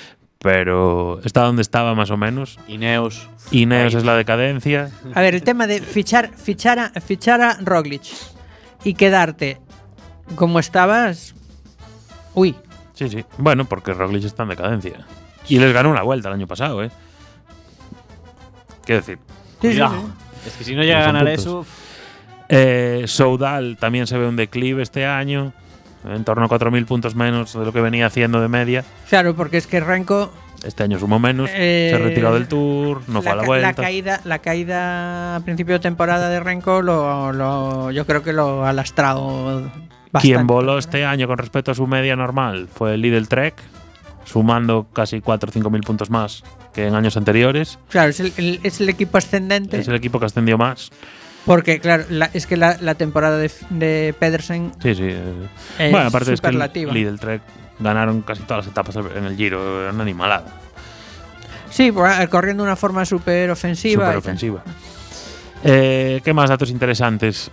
pero está donde estaba más o menos. Ineos. Ineos Ahí. es la decadencia. A ver, el tema de fichar, fichar, a, fichar a Roglic y quedarte como estabas. Uy, Sí, sí. Bueno, porque Roglic está en decadencia. Y les ganó una vuelta el año pasado, ¿eh? Quiero decir. sí, sí, Cuidado. sí. Es que si no llega a Son ganar puntos. eso. Eh, Soudal también se ve un declive este año, en torno a cuatro mil puntos menos de lo que venía haciendo de media. Claro, porque es que Renko. Este año sumó menos, Eh, se ha retirado del Tour, no fue a la ca- vuelta. La caída, la caída a principio de temporada de Renko, lo, lo- yo creo que lo ha lastrado bastante. Quien voló este año con respecto a su media normal fue el Lidl Trek, sumando casi cuatro o cinco mil puntos más que en años anteriores. Claro, es el, el- es el equipo ascendente. Es el equipo que ascendió más. Porque, claro, la- es que la, la temporada de, de Pedersen Sí, sí. eh. es Bueno, aparte es que el superlativa. Lidl Trek ganaron casi todas las etapas en el Giro, era una animalada, Sí, por- corriendo de una forma súper ofensiva. súper ofensiva. Eh, ¿Qué más datos interesantes?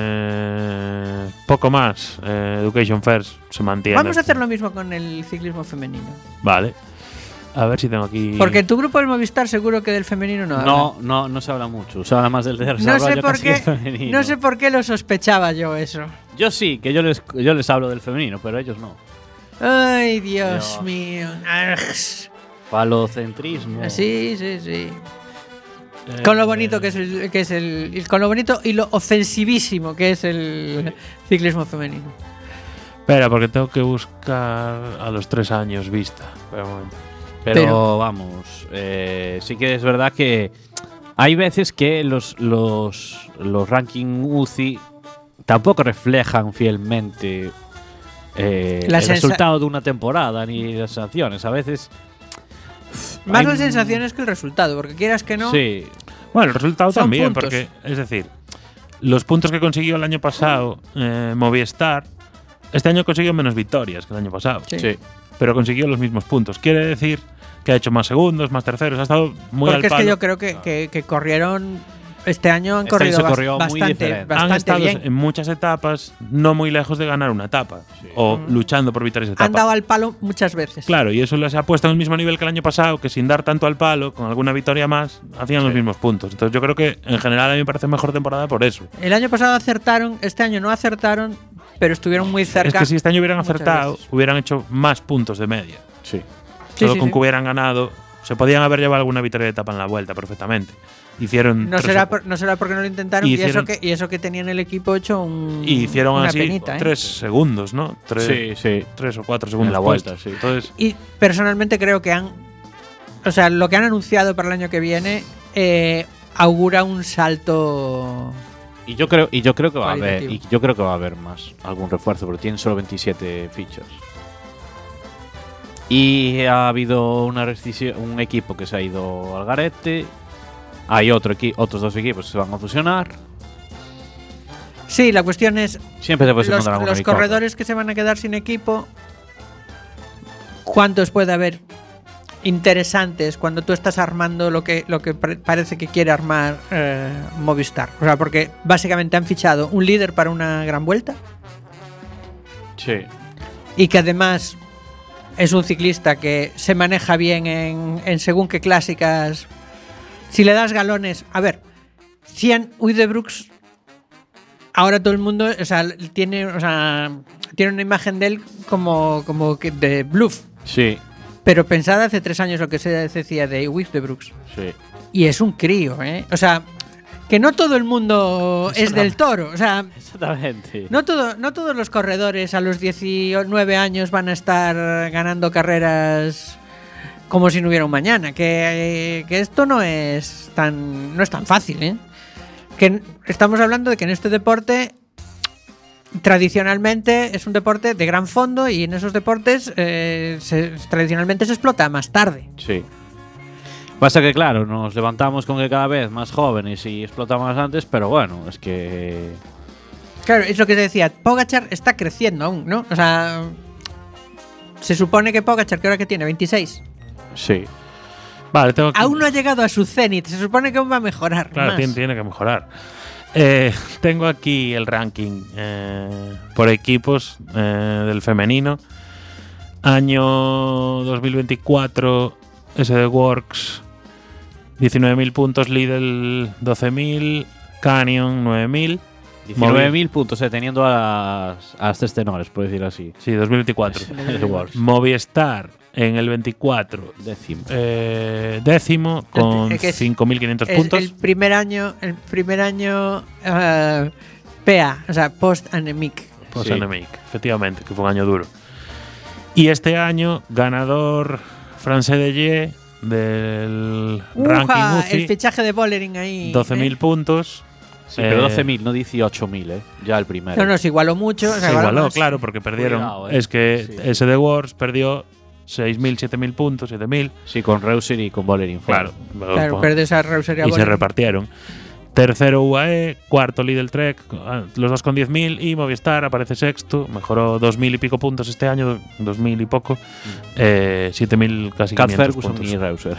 Eh, poco más. Eh, Education First se mantiene. Vamos a hacer lo mismo con el ciclismo femenino. Vale. A ver si tengo aquí. Porque en tu grupo del Movistar seguro que del femenino no habla. No, no, no se habla mucho. Se habla más del No desarrollo sé por casi qué, del femenino. no sé por qué lo sospechaba yo eso. Yo sí, que yo les, yo les hablo del femenino, pero ellos no. Ay, Dios Dios. mío. Arg. Falocentrismo. Sí, sí, sí. Eh, Con lo bonito que es el, que es el, y con lo bonito y lo ofensivísimo que es el ciclismo femenino. Espera, porque tengo que buscar a los tres años vista. Espera un momento. Pero, Pero- vamos, eh, sí que es verdad que hay veces que los, los, los ranking U C I tampoco reflejan fielmente eh, La el sensa- resultado de una temporada ni las sanciones. A veces. Más hay las un- sensaciones que el resultado, porque quieras que no. Sí, Bueno, el resultado Son también, puntos. porque, es decir, los puntos que consiguió el año pasado eh, Movistar, este año consiguió menos victorias que el año pasado. Sí. sí. Pero consiguió los mismos puntos. Quiere decir que ha hecho más segundos, más terceros, ha estado muy Porque al es palo. que yo creo que, que, que corrieron. Este año han Este año corrido, se bas- corrió muy bastante, diferente. bastante Han estado bien. en muchas etapas no muy lejos de ganar una etapa o Mm. luchando por victorias de etapa. Han dado al palo muchas veces. Claro, y eso les ha puesto en el mismo nivel que el año pasado, que sin dar tanto al palo, con alguna victoria más, hacían los Sí. mismos puntos. Entonces yo creo que en general a mí me parece mejor temporada por eso. El año pasado acertaron, este año no acertaron, pero estuvieron muy cerca. Es que si este año hubieran muchas acertado, veces. hubieran hecho más puntos de media. Sí. Sí, Solo sí, con sí. que hubieran ganado, se podían haber llevado alguna victoria de etapa en la vuelta perfectamente. Hicieron No tres será, o- por- no será porque no lo intentaron Y y, eso hicieron- que, y eso que tenían el equipo hecho un, y hicieron una así penita, ¿eh? tres segundos, ¿no? Tres, Sí, sí. tres o cuatro segundos En la vuelta, puestos. sí. Entonces, Y personalmente creo que han o sea, lo que han anunciado para el año que viene eh, augura un salto. Y yo creo, y yo creo que va a haber, cualitativo. y yo creo que va a haber más algún refuerzo, porque tienen solo veintisiete fichas. Y ha habido una rescisión, un equipo que se ha ido al garete. Hay otro equi- otros dos equipos que se van a fusionar. Sí, la cuestión es Siempre te puedes los, encontrar alguna los bicoca. corredores que se van a quedar sin equipo. ¿Cuántos puede haber interesantes cuando tú estás armando lo que, lo que pare- parece que quiere armar eh, Movistar? O sea, porque básicamente han fichado un líder para una gran vuelta Sí. y que además es un ciclista que se maneja bien en, en según qué clásicas. Si le das galones, a ver, cien Uijtdebroeks, ahora todo el mundo, o sea, tiene, o sea, tiene una imagen de él como, como que de bluff. Sí, Pero pensad hace tres años lo que se decía de Uijtdebroeks. sí. Y es un crío, ¿eh? O sea, que no todo el mundo es del Toro. O sea, Exactamente. no, todo, no todos los corredores a los diecinueve años van a estar ganando carreras como si no hubiera un mañana. Que, que esto no es tan, no es tan fácil, ¿eh? Que estamos hablando de que en este deporte tradicionalmente es un deporte de gran fondo y en esos deportes eh, se- tradicionalmente se explota más tarde. Sí. Pasa que, claro, nos levantamos con que cada vez más jóvenes y explotamos más antes, pero bueno, es que. Claro, es lo que te decía, Pogačar está creciendo aún, ¿no? O sea, se supone que Pogačar, que ahora que tiene veintiséis, Sí. Vale, tengo que. aún no ha llegado a su cenit, se supone que aún va a mejorar. Claro, más. tiene, tiene que mejorar. Eh, tengo aquí el ranking eh, por equipos eh, del femenino. Año dos mil veinticuatro, S D Works, diecinueve mil puntos, Lidl doce mil, Canyon nueve mil. diecinueve mil puntos, eh, teniendo a las, a las tres tenores, por decirlo así. Sí, dos mil veinticuatro. The Wars. Movistar en el veinticuatro, Décimo. eh, décimo, con Es que es- cinco mil quinientos Es puntos. el primer año, el primer año eh, P A, o sea, post-anemic. Pues Sí. Anemic, efectivamente, que fue un año duro. Y este año, ganador France de Ye del ranking Uja, U C el I, fichaje de Bollering ahí. doce mil ¿eh? puntos. Sí, pero Eh, doce mil, no dieciocho mil, ¿eh? Ya el primero. No, no, se igualó mucho. o sea, Se igualó igualó, más. claro, porque perdieron. Cuidado, eh. Es que Sí. S D Wars perdió seis mil, siete mil puntos, siete mil. Sí, con Reuser y con Bollering. Claro. Claro, perdió esa reusería Y se Bollering. repartieron. Tercero U A E, cuarto Lidl Trek, ah, los dos con diez mil, y Movistar aparece sexto, mejoró dos mil y pico puntos este año, dos mil y poco, eh, siete mil casi Cat quinientos Ferguson puntos. y Reuser.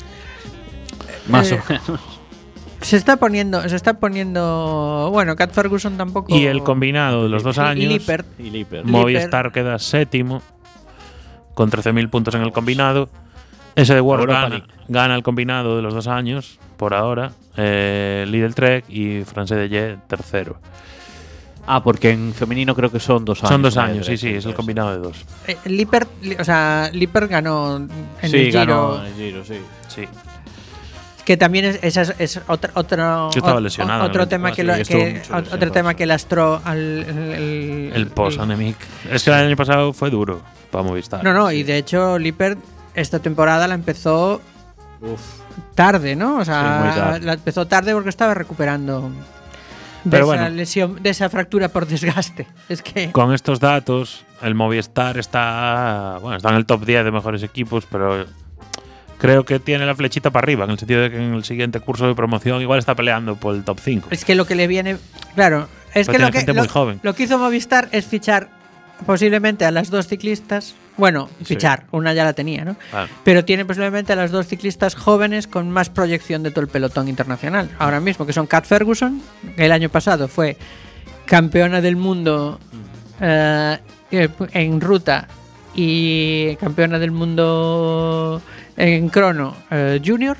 Más Eh, o menos. Se está poniendo, se está poniendo. Bueno, Cat Ferguson tampoco. Y el combinado de los dos Y- y años, Lippert. Y Lippert. Mo- Movistar queda séptimo, con trece mil puntos en el combinado. S D World Europa gana, League. gana el combinado de los dos años, por ahora. Eh, Lidl Trek y France de Ye tercero. Ah, porque en femenino creo que son dos años. Son dos ¿no? años, sí, De sí, es el entonces. combinado de dos. Eh, Lippert, li- o sea, Lippert ganó en Sí, el Giro. ganó en el Giro, sí. Sí. Que también es, esa es, es otro, otro, Yo estaba o- lesionado en otro el tema que, lo- veinticuatro, y que- estuvo mucho otro lesionado. tema que lastró al el, el- El post-anemic. Es que el año pasado fue duro para Movistar. No, no, y de hecho Lippert esta temporada la empezó Uf. tarde, ¿no? O sea, Sí, muy tarde. la empezó tarde porque estaba recuperando de Pero esa bueno. lesión, de esa fractura por desgaste. Es que Con estos datos, el Movistar está, bueno, está en el top diez de mejores equipos, pero creo que tiene la flechita para arriba, en el sentido de que en el siguiente curso de promoción igual está peleando por el top cinco. es que lo que le viene, claro, es Pero que tiene lo que gente lo, muy joven. lo que hizo Movistar es fichar posiblemente a las dos ciclistas. Bueno, fichar, una ya la tenía, ¿no? Claro. Pero tiene posiblemente a las dos ciclistas jóvenes con más proyección de todo el pelotón internacional. Ahora mismo, que son Cat Ferguson, que el año pasado fue campeona del mundo eh, en ruta y campeona del mundo en crono eh, junior.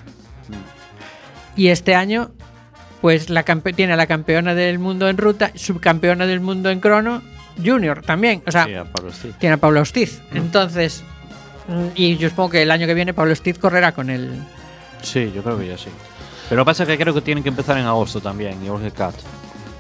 Y este año, pues la campe- tiene a la campeona del mundo en ruta, subcampeona del mundo en crono junior también. O sea, Sí, a Pablo Stiz. tiene a Pablo Stiz. Entonces, mm, y yo supongo que el año que viene Pablo Stiz correrá con él. Sí, yo creo que ya sí. Pero pasa que creo que tienen que empezar en agosto también, igual que Cat.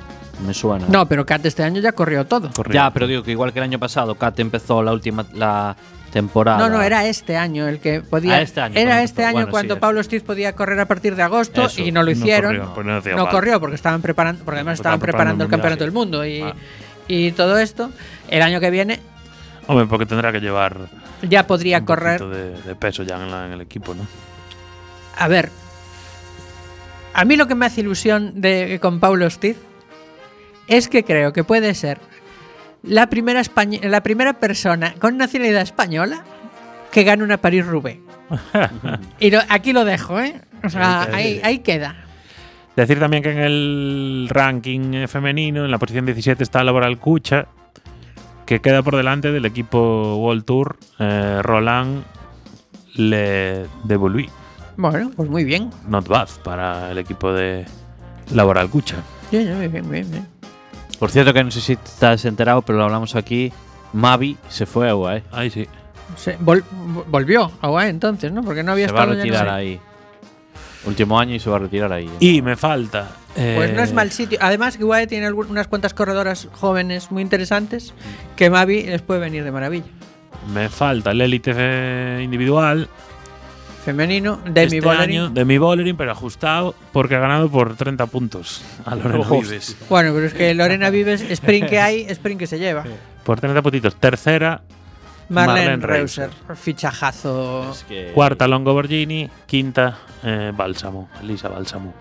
Me suena. No, pero Cat este año ya corrió todo. Corrió. Ya, pero digo que igual que el año pasado, Cat empezó la última la temporada. No, no, era este año el que podía. Ah, este año, era cuando este empezó. año Bueno, cuando sí, Pablo eso. Stiz podía correr a partir de agosto Eso, y no lo no hicieron. corrió, pues no hacía no falta. corrió porque estaban preparando, porque además estaban, Estaban preparando, preparando el el campeonato Mundial, del mundo Ah. y, y todo esto. El año que viene Hombre, porque tendrá que llevar ya podría un correr. poquito de, de peso ya en, la- en el equipo, ¿no? A ver, a mí lo que me hace ilusión de, con Paulo Stiz es que creo que puede ser la primera, españ- la primera persona con nacionalidad española que gane una París-Roubaix. Y lo- aquí lo dejo, ¿eh? O sea, ahí, ahí queda. Decir también que en el ranking eh, femenino, en la posición diecisiete, está Laboral Cucha, que queda por delante del equipo World Tour eh, Roland Le Devolví. Bueno, pues muy bien. Not bad para el equipo de Laboral Cucha. Sí, sí, muy bien, muy bien, muy bien. Por cierto, que no sé si estás enterado, pero lo hablamos aquí. Mavi se fue a U A E. Ahí sí. Se vol- volvió a U A E entonces, ¿no? Porque no había Se va a estado ya retirar no sé. ahí. Último año y se va a retirar ahí. Y me falta. eh, Pues no es mal sitio. Además, que U A E tiene algu- unas cuantas corredoras jóvenes muy interesantes que Mavi les puede venir de maravilla. Me falta el élite eh, individual. Femenino, Demi este Bollerin. año, Demi Bollerin, pero ajustado porque ha ganado por treinta puntos a Lorena Ojo. Vives. Bueno, pero es que Lorena Vives, sprint que hay, sprint que se lleva. Por treinta puntitos. Tercera, Marlene, Marlene Reuser, fichajazo. Es que- cuarta Longo Borghini, quinta eh, Bálsamo, Elisa Bálsamo.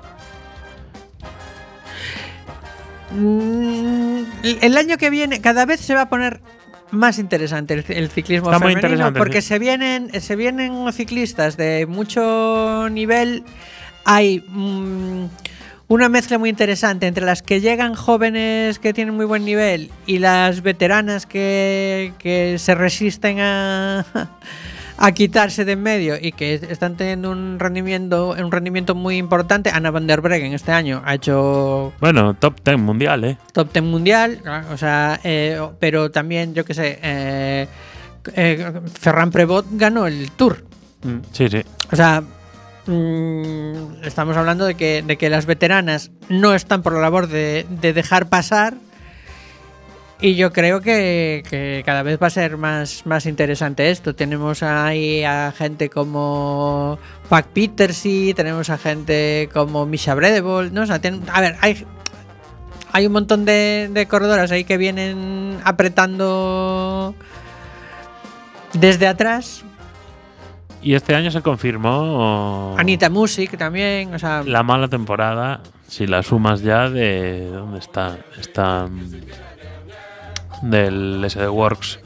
Mm, el año que viene cada vez se va a poner más interesante el, el ciclismo Está muy femenino interesante, porque sí. se vienen se vienen ciclistas de mucho nivel. Hay mm, una mezcla muy interesante entre las que llegan jóvenes que tienen muy buen nivel y las veteranas que, que se resisten a, a quitarse de en medio y que están teniendo un rendimiento un rendimiento muy importante. Ana van der Breggen este año ha hecho Bueno, top diez mundial, ¿eh? top diez mundial, o sea, eh, pero también, yo qué sé, eh, eh, Ferran Prevot ganó el Tour. Sí, sí. O sea, mm, estamos hablando de que, de que las veteranas no están por la labor de, de dejar pasar. Y yo creo que, que cada vez va a ser más, más interesante esto. Tenemos ahí a gente como Pac Petersi, tenemos a gente como Misha Bredebold, ¿no? O sea, ten- a ver, hay, hay un montón de, de corredoras ahí que vienen apretando desde atrás. Y este año se confirmó Anita Music también, o sea, la mala temporada, si la sumas ya de... ¿Dónde está? Está... mm, del S D Works.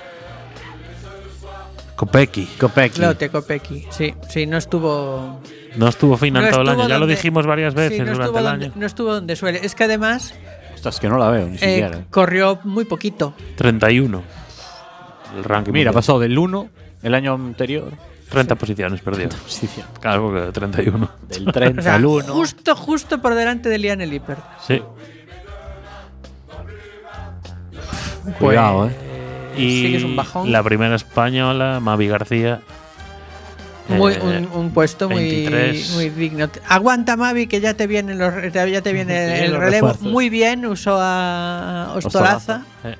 Kopecky. Kopecky. Lotte Kopecky, sí, sí, no estuvo. No estuvo fina en no todo el estuvo año, ya lo donde- dijimos varias veces sí, no durante estuvo el donde, año. no estuvo donde suele. Es que además Ostras, que no la veo ni eh, siquiera. corrió muy poquito. treinta y uno. El ranking. Mira, mundial. pasó del uno el año anterior. treinta posiciones perdió. Sí, sí. Claro, porque treinta y uno. Del O treinta sea, al uno. justo, justo por delante de Liane Lippert. Sí. Cuidado, eh. Y Sí que es un bajón. la primera española, Mavi García. Muy, eh, un, un puesto muy, veintitrés. muy digno. Aguanta, Mavi, que ya te viene, los, ya te viene el, los relevo. refuerzos. Muy bien, usó a Ostolaza. eh,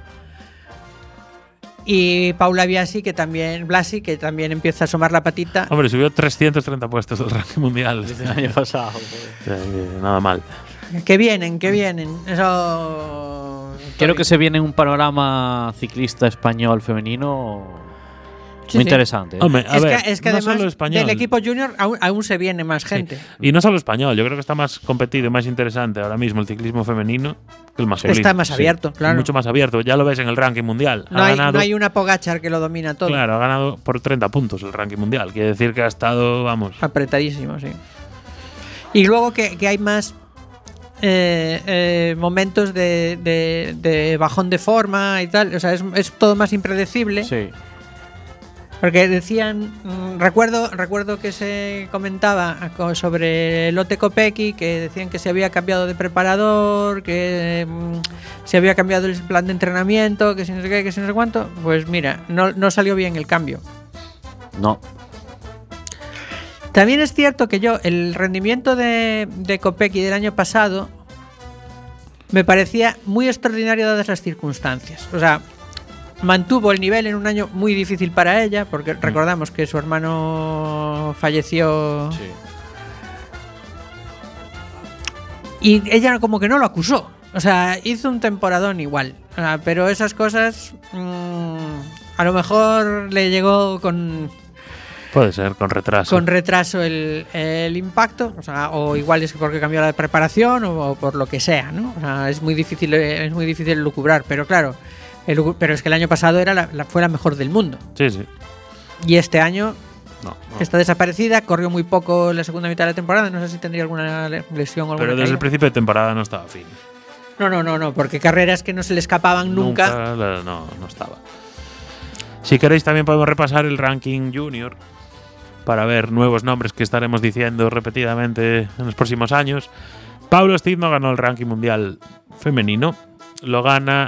Y Paula Biasi, que también, Blasi, que también empieza a asomar la patita. Hombre, subió trescientos treinta puestos del ranking mundial. El año pasado. O sea, que nada mal. Que vienen, que vienen. Eso. Creo que se viene un panorama ciclista español femenino Sí, muy sí. interesante. ¿eh? Hombre, a es, ver, que, es que no además solo español. del equipo junior aún, aún se viene más gente. Y no solo español, yo creo que está más competido y más interesante ahora mismo el ciclismo femenino que el masculino. Está más abierto, claro. Mucho más abierto. Ya lo ves en el ranking mundial. No ha hay, ganado, no hay una Pogacar que lo domina todo. Claro, ha ganado por treinta puntos el ranking mundial. Quiere decir que ha estado, vamos. Apretadísimo, sí. Y luego que, que hay más eh, eh, momentos de, de- de bajón de forma y tal. O sea, es, es todo más impredecible. Sí. Porque decían, mm, recuerdo, recuerdo que se comentaba co- sobre Lotte Kopecky, que decían que se había cambiado de preparador, que mm, se había cambiado el plan de entrenamiento, que si no sé qué, que si no sé cuánto. Pues mira, no, no salió bien el cambio. No. También es cierto que yo, el rendimiento de, de Kopecky del año pasado me parecía muy extraordinario dadas las circunstancias. O sea, mantuvo el nivel en un año muy difícil para ella, porque mm. recordamos que su hermano falleció. Sí. Y ella como que no lo acusó. O sea, hizo un temporadón igual. O sea, pero esas cosas mmm, a lo mejor le llegó con... Puede ser, con retraso. Con retraso el, el impacto. O sea, o igual es porque cambió la preparación o, o por lo que sea, ¿no? O sea, es muy difícil, es muy difícil lucubrar. Pero claro, el, pero es que el año pasado era la, la, fue la mejor del mundo. Sí, sí. Y este año... No, no. Está desaparecida, corrió muy poco en la segunda mitad de la temporada. No sé si tendría alguna lesión o alguna Pero desde caída. el principio de temporada no estaba fin. No, no, no, no, porque carreras que no se le escapaban nunca. Nunca no, no estaba. Si queréis también podemos repasar el ranking junior para ver nuevos nombres que estaremos diciendo repetidamente en los próximos años. Paulo Stith no ganó el ranking mundial femenino. Lo gana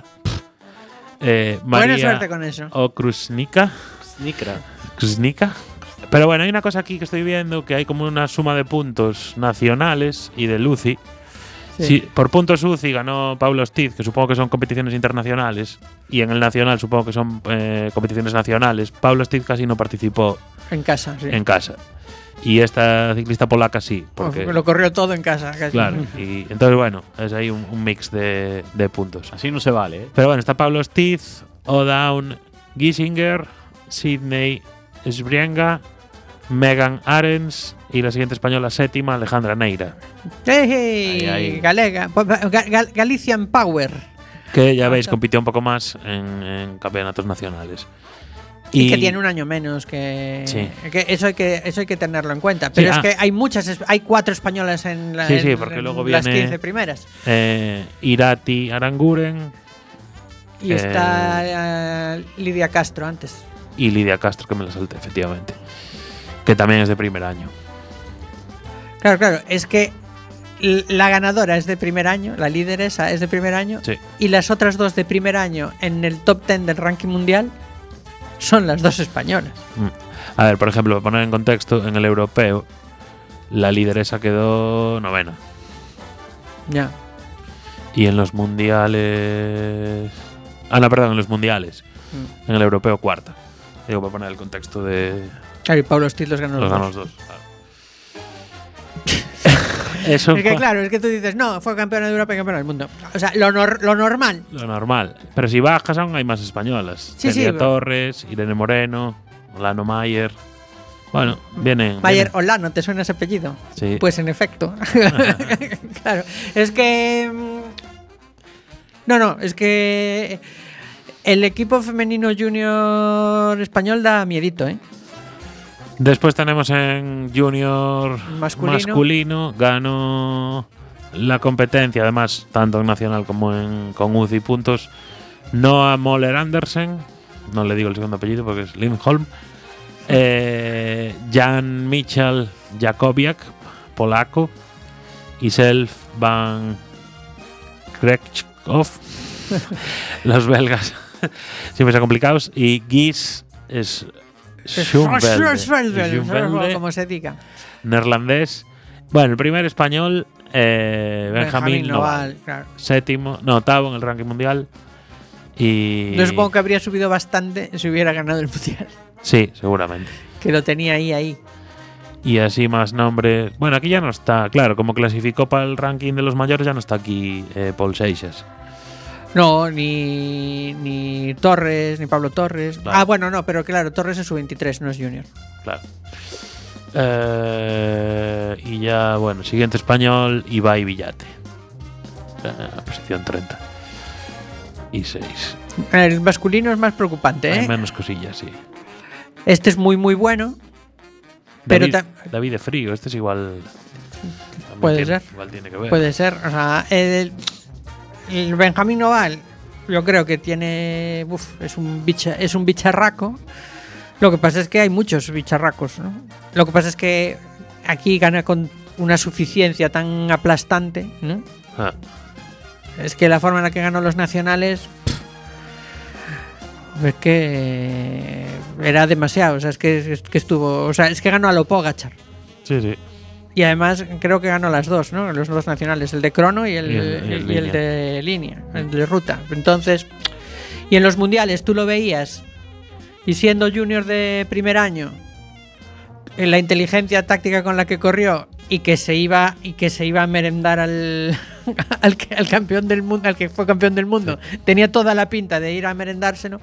eh, María Buena suerte con eso. Okrusnica. Snikra. Krusnica. Pero bueno, hay una cosa aquí que estoy viendo, que hay como una suma de puntos nacionales y de U C I. Sí. Sí, por puntos U C I ganó Paulo Stith, que supongo que son competiciones internacionales, y en el nacional supongo que son eh, competiciones nacionales. Paulo Stith casi no participó en casa, sí. En casa. Y esta ciclista polaca sí, porque lo corrió todo en casa. Casi. Claro, y entonces bueno, es ahí un, un mix de, de puntos. Así no se vale, ¿eh? Pero bueno, está Paulo Stith, O'Down, Giesinger, Sidney Sbrienga, Megan Arens y la siguiente española séptima, Alejandra Neira. Hey, hey, ahí, ahí. Galega, Gal Galician Power. Que ya veis, compitió un poco más en, en campeonatos nacionales. Y, y que tiene un año menos que, sí. que eso hay que eso hay que tenerlo en cuenta. Pero sí, es ah. que hay muchas, hay cuatro españolas en, la, sí, sí, en, porque en luego las viene, quince primeras. Eh, Irati Aranguren. Y eh, está uh, Lidia Castro antes. Y Lidia Castro, que me la salté, efectivamente. Que también es de primer año. Claro, claro, es que la ganadora es de primer año, la líder esa es de primer año, sí. Y las otras dos de primer año en el top ten del ranking mundial son las dos españolas. A ver, por ejemplo, para poner en contexto, en el europeo, la lideresa quedó novena. Ya. Y en los mundiales... Ah, no, perdón, en los mundiales. Mm. En el europeo, cuarta. Digo, para poner el contexto de... Claro, y Paulo Stith los ganó los, los dos. Ganó los dos, claro. Eso es que claro, es que tú dices, no, fue campeona de Europa y campeona del mundo. O sea, lo, nor lo normal. Lo normal. Pero si bajas aún hay más españolas. Sí, Celia sí, Torres, Irene Moreno, Olano Mayer. Bueno, vienen. Mayer vienen. Olano, ¿te suena ese apellido? Sí. Pues en efecto. Claro, es que... No, no, es que el equipo femenino junior español da miedito, ¿eh? Después tenemos en junior masculino. masculino, ganó la competencia, además, tanto en nacional como en con U C I puntos, Noah Moller Andersen, no le digo el segundo apellido porque es Lindholm, eh, Jan Michal Jakobiak, polaco, y Self Van Krechkov, los belgas, siempre son complicados, y Guis es Schumvelde, como se diga. Neerlandés. Bueno, el primer español, eh, Benjamín, Benjamín Noval. Noval claro. Séptimo, no, octavo en el ranking mundial. Y yo supongo que habría subido bastante si hubiera ganado el mundial. Sí, seguramente. Que lo tenía ahí, ahí. Y así más nombres. Bueno, aquí ya no está. Claro, como clasificó para el ranking de los mayores, ya no está aquí eh, Paul Seixas. No, ni, ni Torres, ni Pablo Torres. Claro. Ah, bueno, no, pero claro, Torres es su veintitrés, no es junior. Claro. Eh, y ya, bueno, siguiente español, Ibai Villate. Eh, posición treinta y seis. El masculino es más preocupante, ¿eh? Hay menos cosillas, sí. Este es muy, muy bueno. David, pero David de Frío, este es igual. Puede tiene, ser. Igual tiene que ver. Puede ser, o sea, el. El Benjamín Noval, yo creo que tiene. Uf, es un bicha, es un bicharraco. Lo que pasa es que hay muchos bicharracos, ¿no? Lo que pasa es que aquí gana con una suficiencia tan aplastante, ¿no? Ah. Es que la forma en la que ganó los nacionales. Pff, es que era demasiado. O sea, es que, es que estuvo. O sea, es que ganó a lo Pogačar. Sí, sí. Y además creo que ganó las dos, ¿no? Los dos nacionales, el de crono y el, Y el- y el y el línea. de línea, el de ruta. Entonces, y en los mundiales tú lo veías y siendo junior de primer año, en la inteligencia táctica con la que corrió y que se iba y que se iba a merendar al al, que- al campeón del mundo, al que fue campeón del mundo, tenía toda la pinta de ir a merendárselo.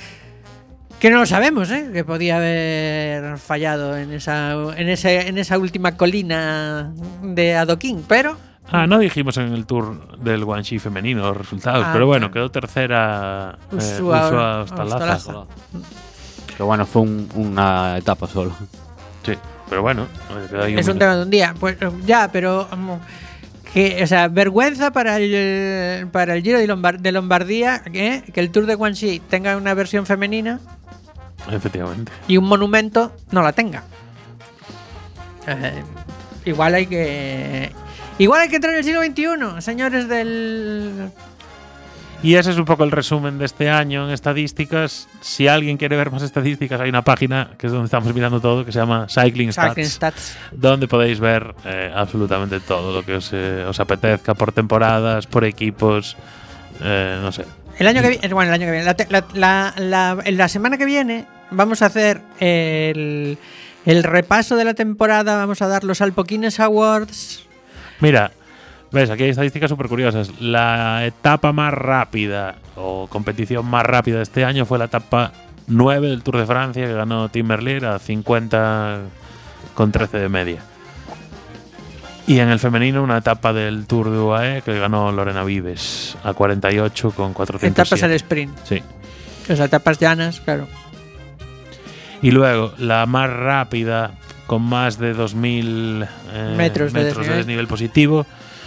Que no lo sabemos, ¿eh? Que podía haber fallado en esa, en ese, en esa última colina de adoquín, pero Ah, no dijimos en el tour del Guangxi femenino los resultados, Ah, pero bueno, claro. quedó tercera eh, Ursua- Ursua Ostalaza. Ostalaza. Pero bueno, fue un- una etapa solo. Sí, pero bueno, oye, quedó ahí es un minuto. tema de un día. Pues ya, pero um, que, o sea, vergüenza para el para el Giro de, Lombard- de Lombardía, ¿eh? Que el Tour de Guangxi tenga una versión femenina Efectivamente. y un monumento no la tenga. Eh, igual hay que igual hay que entrar en el siglo veintiuno, señores del. Y ese es un poco el resumen de este año en estadísticas. Si alguien quiere ver más estadísticas, hay una página que es donde estamos mirando todo, que se llama Cycling Stats, Cycling Stats. donde podéis ver eh, absolutamente todo lo que os, eh, os apetezca por temporadas, por equipos, eh, no sé. El año que viene, bueno, el año que viene, la, te- la, la, la- en la semana que viene vamos a hacer el, el repaso de la temporada, vamos a dar los Alpoquines Awards. Mira, ves, aquí hay estadísticas súper curiosas. La etapa más rápida o competición más rápida de este año fue la etapa nueve del Tour de Francia, que ganó Tim Merlier a cincuenta con trece de media. Y en el femenino, una etapa del Tour de U A E que ganó Lorena Vives a cuarenta y ocho con cuatrocientos siete. Etapas al sprint. Sí. O sea, etapas llanas, claro. Y luego, la más rápida, con más de dos mil eh, Metros de de desnivel. desnivel positivo.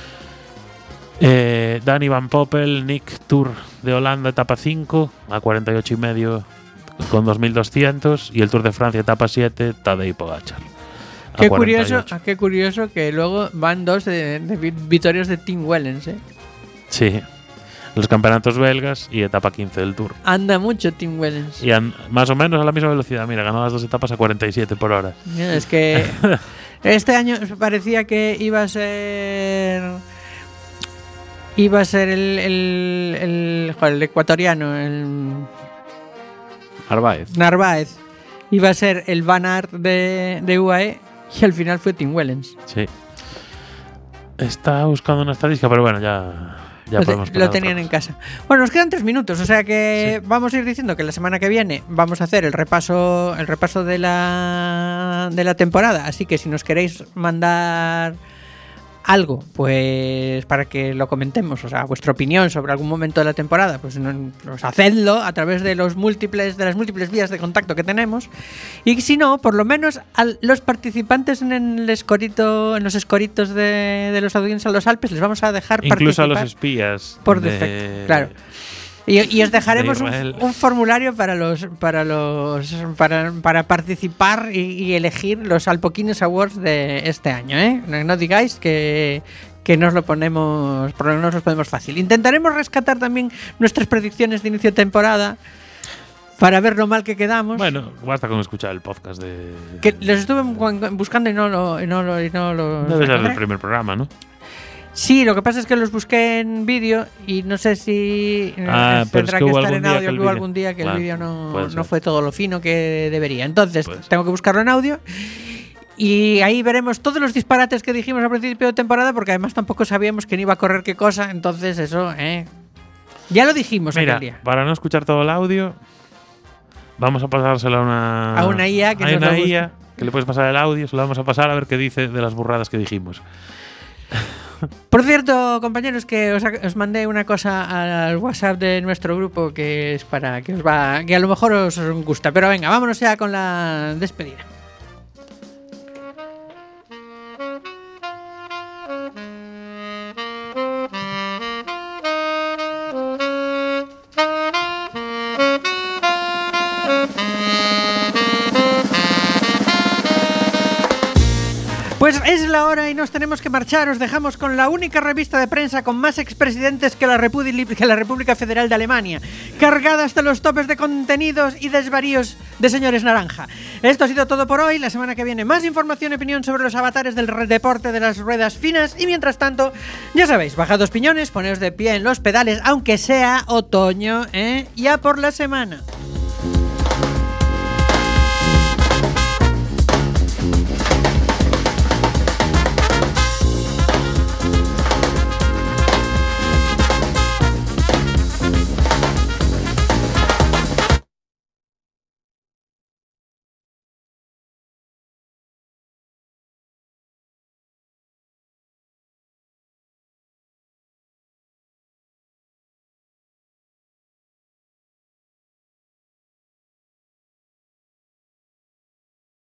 Eh, Dani Van Poppel, Nick Tour de Holanda, etapa cinco, a cuarenta y ocho y medio, con dos mil doscientos. Y el Tour de Francia, etapa siete, Tadej Pogačar. a Qué cuarenta y curioso, ocho. qué curioso que luego van dos de, de vi- victorias de Tim Wellens, ¿eh? Sí. Los campeonatos belgas y etapa quince del Tour. Anda mucho Tim Wellens. Y an- más o menos a la misma velocidad. Mira, ganó las dos etapas a cuarenta y siete por hora. Es que este año parecía que iba a ser. Iba a ser el. el, el, joder, el ecuatoriano, el Narváez. Narváez. Iba a ser el Van Aert de, de U A E y al final fue Tim Wellens. Sí. Está buscando una estadística, pero bueno, ya, ya Lo, te- podemos lo pasar a tenían otra en cosa. casa. Bueno, nos quedan tres minutos, o sea que Sí. vamos a ir diciendo que la semana que viene vamos a hacer el repaso, el repaso de la de la temporada. Así que si nos queréis mandar algo, pues para que lo comentemos, o sea, vuestra opinión sobre algún momento de la temporada, pues, no- pues hacedlo a través de los múltiples de las múltiples vías de contacto que tenemos. Y si no, por lo menos a los participantes en el escorito, en los escoritos de, de los audiencias a los Alpes les vamos a dejar Incluso a los participar espías. por de- defecto, claro. Y, y os dejaremos de un, Israel. un formulario para los para los para, para participar y, y elegir los Alpoquines Awards de este año, ¿eh? No, no digáis que que nos lo ponemos por- nos lo ponemos fácil. Intentaremos rescatar también nuestras predicciones de inicio de temporada para ver lo mal que quedamos. Bueno, basta con escuchar el podcast de. Que los estuve bu- buscando y no lo y no lo, y no lo Debe ser el encontré. primer programa, ¿no? Sí, lo que pasa es que los busqué en vídeo y no sé si eh, Ah, pero tendrá es que que, hubo estar algún en día audio, que que el hubo vídeo- algún día que Claro, el vídeo no, puede no ser. fue todo lo fino que debería. Entonces, Puede ser. tengo que buscarlo en audio y ahí veremos todos los disparates que dijimos al principio de temporada, porque además tampoco sabíamos quién iba a correr qué cosa. Entonces, eso, ¿eh? Ya lo dijimos Mira, aquel día. para no escuchar todo el audio, vamos a pasárselo a una. A una I A que Hay nos una lo busque. I A que le puedes pasar el audio, se lo vamos a pasar a ver qué dice de las burradas que dijimos. Por cierto, compañeros, que os, os mandé una cosa al WhatsApp de nuestro grupo que es para que os va, que a lo mejor os gusta. Pero venga, vámonos ya con la despedida. Pues es la hora y nos tenemos que marchar. Os dejamos con la única revista de prensa con más expresidentes que la, República, que la República Federal de Alemania, cargada hasta los topes de contenidos y desvaríos de señores naranja. Esto ha sido todo por hoy. La semana que viene más información y opinión sobre los avatares del deporte de las ruedas finas. Y mientras tanto, ya sabéis, bajad los piñones, poneos de pie en los pedales, aunque sea otoño, ¿eh? Ya por la semana.